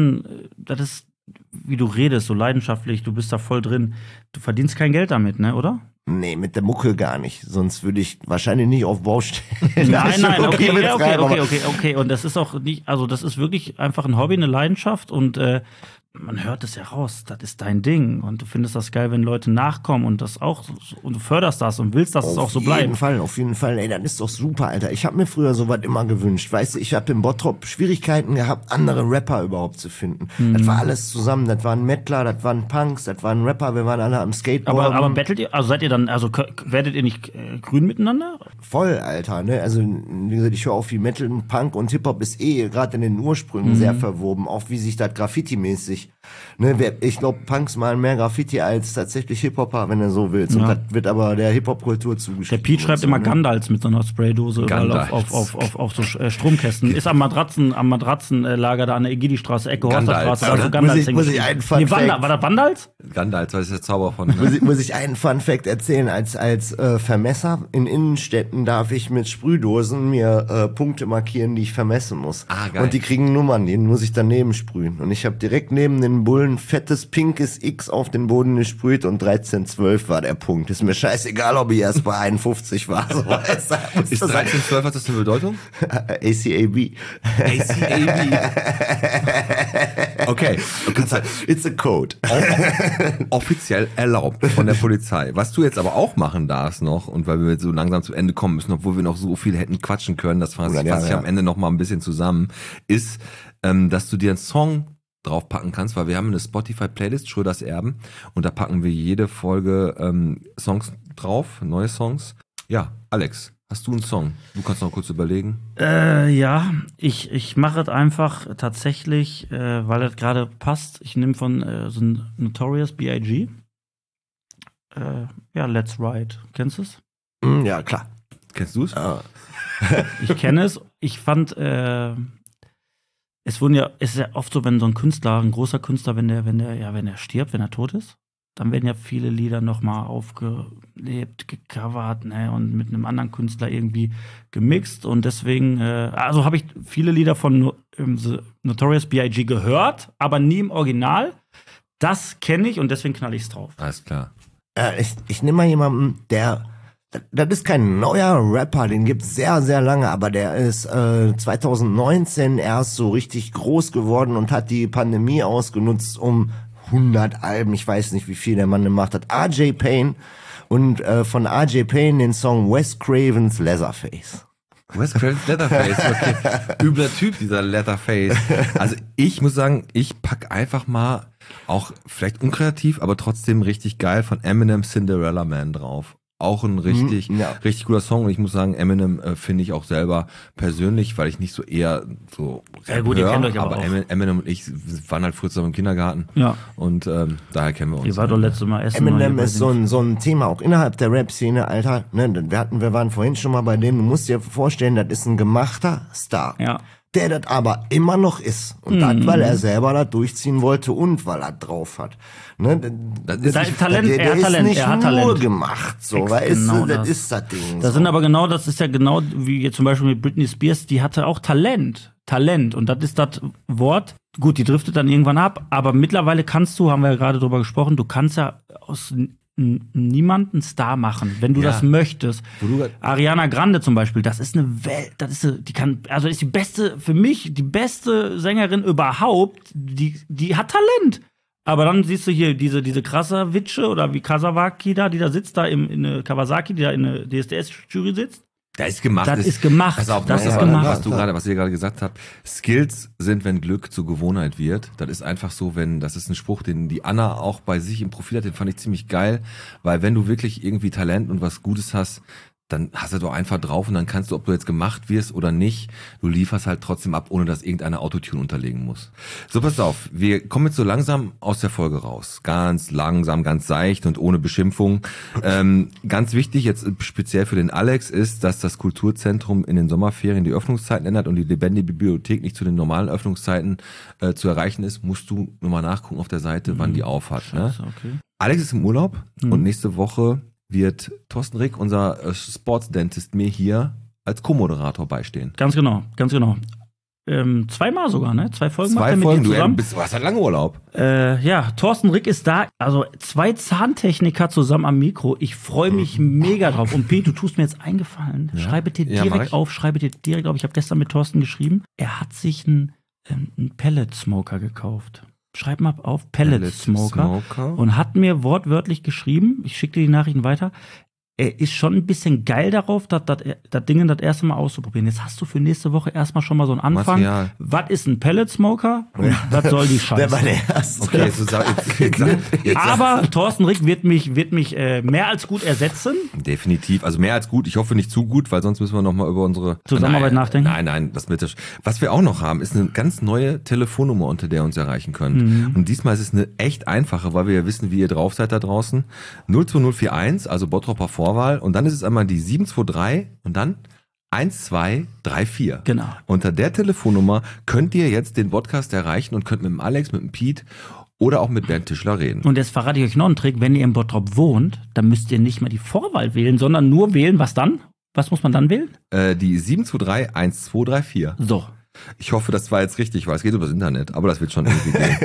wie du redest, so leidenschaftlich, du bist da voll drin. Du verdienst kein Geld damit, ne, oder? Nee, mit der Mucke gar nicht. Sonst würde ich wahrscheinlich nicht auf Baustellen. Nein, okay, betreiben, aber- okay. Und das ist auch nicht, also das ist wirklich einfach ein Hobby, eine Leidenschaft und man hört es ja raus, das ist dein Ding und du findest das geil, wenn Leute nachkommen und das auch und du förderst das und willst, dass es auch so bleibt. Auf jeden Fall, ey, das ist doch super, Alter. Ich habe mir früher sowas immer gewünscht, weißt du, ich habe in Bottrop Schwierigkeiten gehabt, andere Rapper überhaupt zu finden. Das war alles zusammen, das waren Mettler, das waren Punks, das waren Rapper, wir waren alle am Skateboarden. Aber battelt ihr, also seid ihr dann, also werdet ihr nicht grün miteinander? Voll, Alter, ne? Also, wie gesagt, ich höre auch wie Metal, Punk und Hip-Hop ist gerade in den Ursprüngen sehr verwoben, auch wie sich das Graffiti-mäßig, ne? Ich glaube, Punks malen mehr Graffiti als tatsächlich Hip-Hopper, wenn du so willst. Und Ja. das wird aber der Hip-Hop-Kultur Der zugeschrieben. Pete schreibt und so, immer ne? Gandalf mit so einer Spraydose überall Gandalf. auf so Stromkästen. Ist am Matratzenlager da an der Egidi-Straße, Ecke Gandalf, Horsterstraße, da oder? so Gandalf. Muss ich einen Fun Fact- War das Vandals? Gandalf, das ist der Zauber von. Muss ich einen Fun Fact erzählen, als Vermesser in Innenstädten darf ich mit Sprühdosen mir Punkte markieren, die ich vermessen muss. Ah, geil. Und die kriegen Nummern, denen muss ich daneben sprühen. Und ich habe direkt neben den Bullen fettes pinkes X auf den Boden gesprüht und 1312 war der Punkt. Ist mir scheißegal, ob ich erst bei 51 war. So, weißt du, muss Ist das 1312, hat das eine Bedeutung? ACAB. Okay, du kannst halt It's a code. offiziell erlaubt von der Polizei. Was du jetzt aber auch machen darfst noch, und weil wir jetzt so langsam zum Ende kommen müssen, obwohl wir noch so viel hätten quatschen können, das fasse ich Ja. am Ende noch mal ein bisschen zusammen, ist, dass du dir einen Song draufpacken kannst, weil wir haben eine Spotify-Playlist, Schröders Erben, und da packen wir jede Folge Songs drauf, neue Songs. Ja, Alex, hast du einen Song? Du kannst noch kurz überlegen. Ja, ich mache es einfach tatsächlich, weil das gerade passt. Ich nehme von so ein Notorious B.I.G. Ja, Let's Ride. Kennst du es? Ja, klar. Kennst du es? Ich kenne es. Ich fand, es ist ja oft so, wenn so ein Künstler, ein großer Künstler, wenn er stirbt, wenn er tot ist, dann werden ja viele Lieder nochmal aufgelebt, gecovert, ne, und mit einem anderen Künstler irgendwie gemixt. Und deswegen, also habe ich viele Lieder von The Notorious B.I.G. gehört, aber nie im Original. Das kenne ich und deswegen knall ich's drauf. Alles klar. Ich nehme mal jemanden, das ist kein neuer Rapper, den gibt's sehr, sehr lange, aber der ist 2019 erst so richtig groß geworden und hat die Pandemie ausgenutzt, um 100 Alben, ich weiß nicht, wie viel der Mann gemacht hat. RJ Payne und von RJ Payne den Song Wes Cravens Leatherface. Wes Cravens Leatherface, okay. Übler Typ, dieser Leatherface. Also ich muss sagen, ich pack einfach mal auch vielleicht unkreativ, aber trotzdem richtig geil von Eminem Cinderella Man drauf. Auch ein richtig guter Song. Und ich muss sagen, Eminem finde ich auch selber persönlich, weil ich nicht so eher so Ja, gut, ihr kennt euch aber auch. Eminem und ich waren halt früher zusammen im Kindergarten. Ja. Und daher kennen wir uns. Ihr war doch letztes Mal essen. Eminem oder ist so ein Thema, auch innerhalb der Rap-Szene, Alter. Ne, wir waren vorhin schon mal bei dem, du musst dir vorstellen, das ist ein gemachter Star. Ja. Der das aber immer noch ist. Und das, weil er selber das durchziehen wollte und weil er drauf hat. Ne, Das ist Sein Talent, der er hat ist Talent, nicht er hat nur Talent. gemacht, so, Ex- weißt genau du, das das. ist das Ding. Das sind aber genau, das ist ja genau wie jetzt zum Beispiel mit Britney Spears, die hatte auch Talent. Und das ist das Wort. Gut, die driftet dann irgendwann ab, aber mittlerweile kannst du, haben wir ja gerade drüber gesprochen, du kannst ja aus niemanden Star machen, wenn du Ja. das möchtest. Wo du grad- Ariana Grande zum Beispiel, das ist eine Welt, ist die beste, für mich, die beste Sängerin überhaupt, die hat Talent. Aber dann siehst du hier diese Krasavitsche oder wie Kasawaki da, die da sitzt, da in Kawasaki, die da in der DSDS-Jury sitzt. Da ist gemacht. Das ist gemacht. Pass auf, Das das ist ist gemacht. was ihr gerade gesagt habt. Skills sind, wenn Glück zur Gewohnheit wird. Das ist einfach so, das ist ein Spruch, den die Anna auch bei sich im Profil hat, den fand ich ziemlich geil, weil wenn du wirklich irgendwie Talent und was Gutes hast, dann hast du doch einfach drauf und dann kannst du, ob du jetzt gemacht wirst oder nicht, du lieferst halt trotzdem ab, ohne dass irgendeiner Autotune unterlegen muss. So, pass auf, wir kommen jetzt so langsam aus der Folge raus. Ganz langsam, ganz seicht und ohne Beschimpfung. Ganz wichtig jetzt speziell für den Alex ist, dass das Kulturzentrum in den Sommerferien die Öffnungszeiten ändert und die lebendige Bibliothek nicht zu den normalen Öffnungszeiten zu erreichen ist, musst du nochmal nachgucken auf der Seite, wann die auf hat. Scheiße, Ne? okay. Alex ist im Urlaub und nächste Woche wird Thorsten Rick, unser Sportsdentist, mir hier als Co-Moderator beistehen. Ganz genau. 2-mal sogar, ne? 2 Folgen macht er 2 mit Folgen, dir zusammen. du hast halt lange Urlaub. Ja, Thorsten Rick ist da. Also 2 Zahntechniker zusammen am Mikro. Ich freue mich mega drauf. Und Pete, du tust mir jetzt eingefallen. Schreibe dir direkt auf. Ich habe gestern mit Thorsten geschrieben. Er hat sich einen Pellet-Smoker gekauft. Schreib mal auf, Pellet-Smoker. Und hat mir wortwörtlich geschrieben, ich schicke dir die Nachrichten weiter, er ist schon ein bisschen geil darauf, das Ding das erste Mal auszuprobieren. Jetzt hast du für nächste Woche erstmal schon mal so einen Anfang. Material. Was ist ein Pellet-Smoker? Und was soll die Scheiße? Der war der Erste. Okay, jetzt Aber Thorsten Rick wird mich mehr als gut ersetzen. definitiv, also mehr als gut. Ich hoffe nicht zu gut, weil sonst müssen wir nochmal über unsere Zusammenarbeit nachdenken. Nein, was wir auch noch haben, ist eine ganz neue Telefonnummer, unter der ihr uns erreichen könnt. Und diesmal ist es eine echt einfache, weil wir ja wissen, wie ihr drauf seid da draußen. 02041, also Bottropper Vorwahl. Und dann ist es einmal die 723 und dann 1234. Genau. Unter der Telefonnummer könnt ihr jetzt den Podcast erreichen und könnt mit dem Alex, mit dem Pete oder auch mit Bernd Tischler reden. Und jetzt verrate ich euch noch einen Trick. Wenn ihr in Bottrop wohnt, dann müsst ihr nicht mal die Vorwahl wählen, sondern nur wählen, was dann? Was muss man dann wählen? Die 723 1234. So. Ich hoffe, das war jetzt richtig, weil es geht übers Internet, aber das wird schon irgendwie gehen.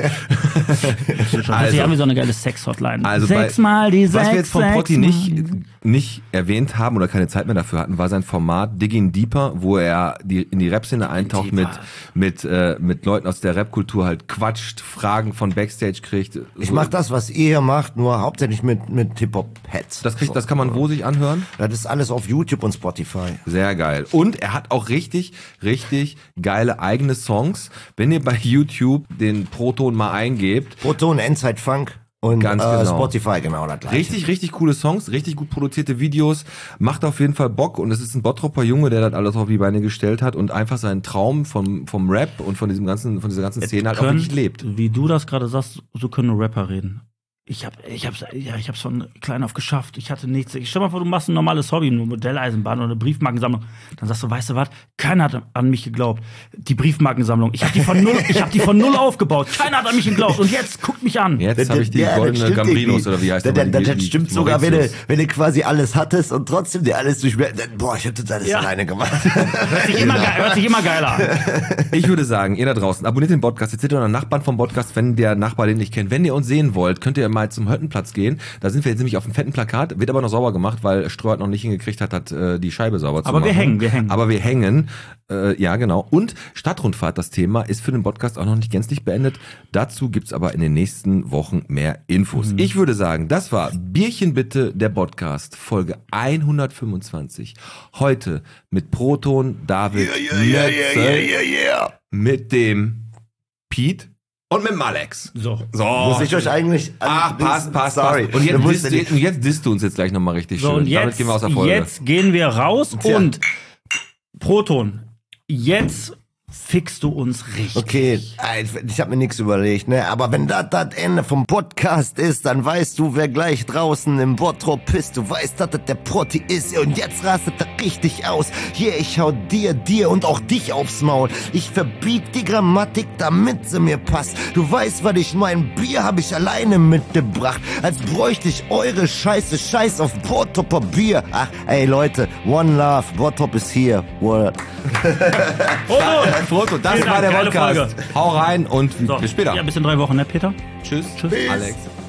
Also, wir haben so eine geile Sex-Hotline. Also 6 mal die 6. was wir jetzt von Potti nicht erwähnt haben oder keine Zeit mehr dafür hatten, war sein Format Digging Deeper, wo er in die Rap-Szene eintaucht, mit Leuten aus der Rap-Kultur halt quatscht, Fragen von Backstage kriegt. Ich mach das, was ihr hier macht, nur hauptsächlich mit Hip-Hop-Heads. Das kann man wo sich anhören? Das ist alles auf YouTube und Spotify. Sehr geil. Und er hat auch richtig, richtig geile eigene Songs. Wenn ihr bei YouTube den Proton mal eingebt. Proton, Endzeit Funk und Ganz genau. Spotify, genau das gleiche. Richtig, richtig coole Songs, richtig gut produzierte Videos. Macht auf jeden Fall Bock und es ist ein Bottropper Junge, der das alles auf die Beine gestellt hat und einfach seinen Traum vom Rap und von dieser ganzen Szene halt auch wirklich lebt. Wie du das gerade sagst, so können nur Rapper reden. Ich hab's von klein auf geschafft. Ich hatte nichts. Ich stell mal vor, du machst ein normales Hobby, nur Modelleisenbahn oder eine Briefmarkensammlung. Dann sagst du, weißt du was? Keiner hat an mich geglaubt. Die Briefmarkensammlung. Ich hab die von null aufgebaut. Keiner hat an mich geglaubt. Und jetzt guckt mich an. Jetzt habe ich die goldene Gambrinos oder wie heißt das stimmt sogar, wenn du quasi alles hattest und trotzdem dir alles ich hätte das alles alleine gemacht. Hört sich immer geiler an. Ich würde sagen, ihr da draußen, abonniert den Podcast, erzählt euren Nachbarn vom Podcast, wenn der Nachbar den nicht kennt. Wenn ihr uns sehen wollt, könnt ihr mal zum Höttenplatz gehen. Da sind wir jetzt nämlich auf dem fetten Plakat, wird aber noch sauber gemacht, weil Ströhr noch nicht hingekriegt hat, die Scheibe sauber zu machen. Aber wir hängen. Aber wir hängen. Ja, genau. Und Stadtrundfahrt, das Thema, ist für den Podcast auch noch nicht gänzlich beendet. Dazu gibt's aber in den nächsten Wochen mehr Infos. Ich würde sagen, das war Bierchen bitte, der Podcast, Folge 125. Heute mit Proton, David, mit dem Pete und mit dem Alex. So. Muss ich euch eigentlich... Passt. Sorry. Und jetzt disst du uns jetzt gleich nochmal richtig schön. Und Damit gehen wir aus der Folge. Jetzt gehen wir raus und Proton, jetzt fixst du uns richtig. Okay, ich habe mir nichts überlegt, ne? Aber wenn das Ende vom Podcast ist, dann weißt du, wer gleich draußen im Bottrop ist. Du weißt, dass das der Protti ist. Und jetzt rastet er richtig aus. Hier, ich hau dir und auch dich aufs Maul. Ich verbieg die Grammatik, damit sie mir passt. Du weißt, was ich mein, Bier hab ich alleine mitgebracht. Als bräuchte ich eure Scheiß auf Bottropper Bier. Ach, ey Leute, one love, Bottrop ist hier. Word. Foto, das war der Podcast. Hau rein und bis später. Ja, bis in 3 Wochen, ne, Peter? Tschüss. Tschüss. Alex.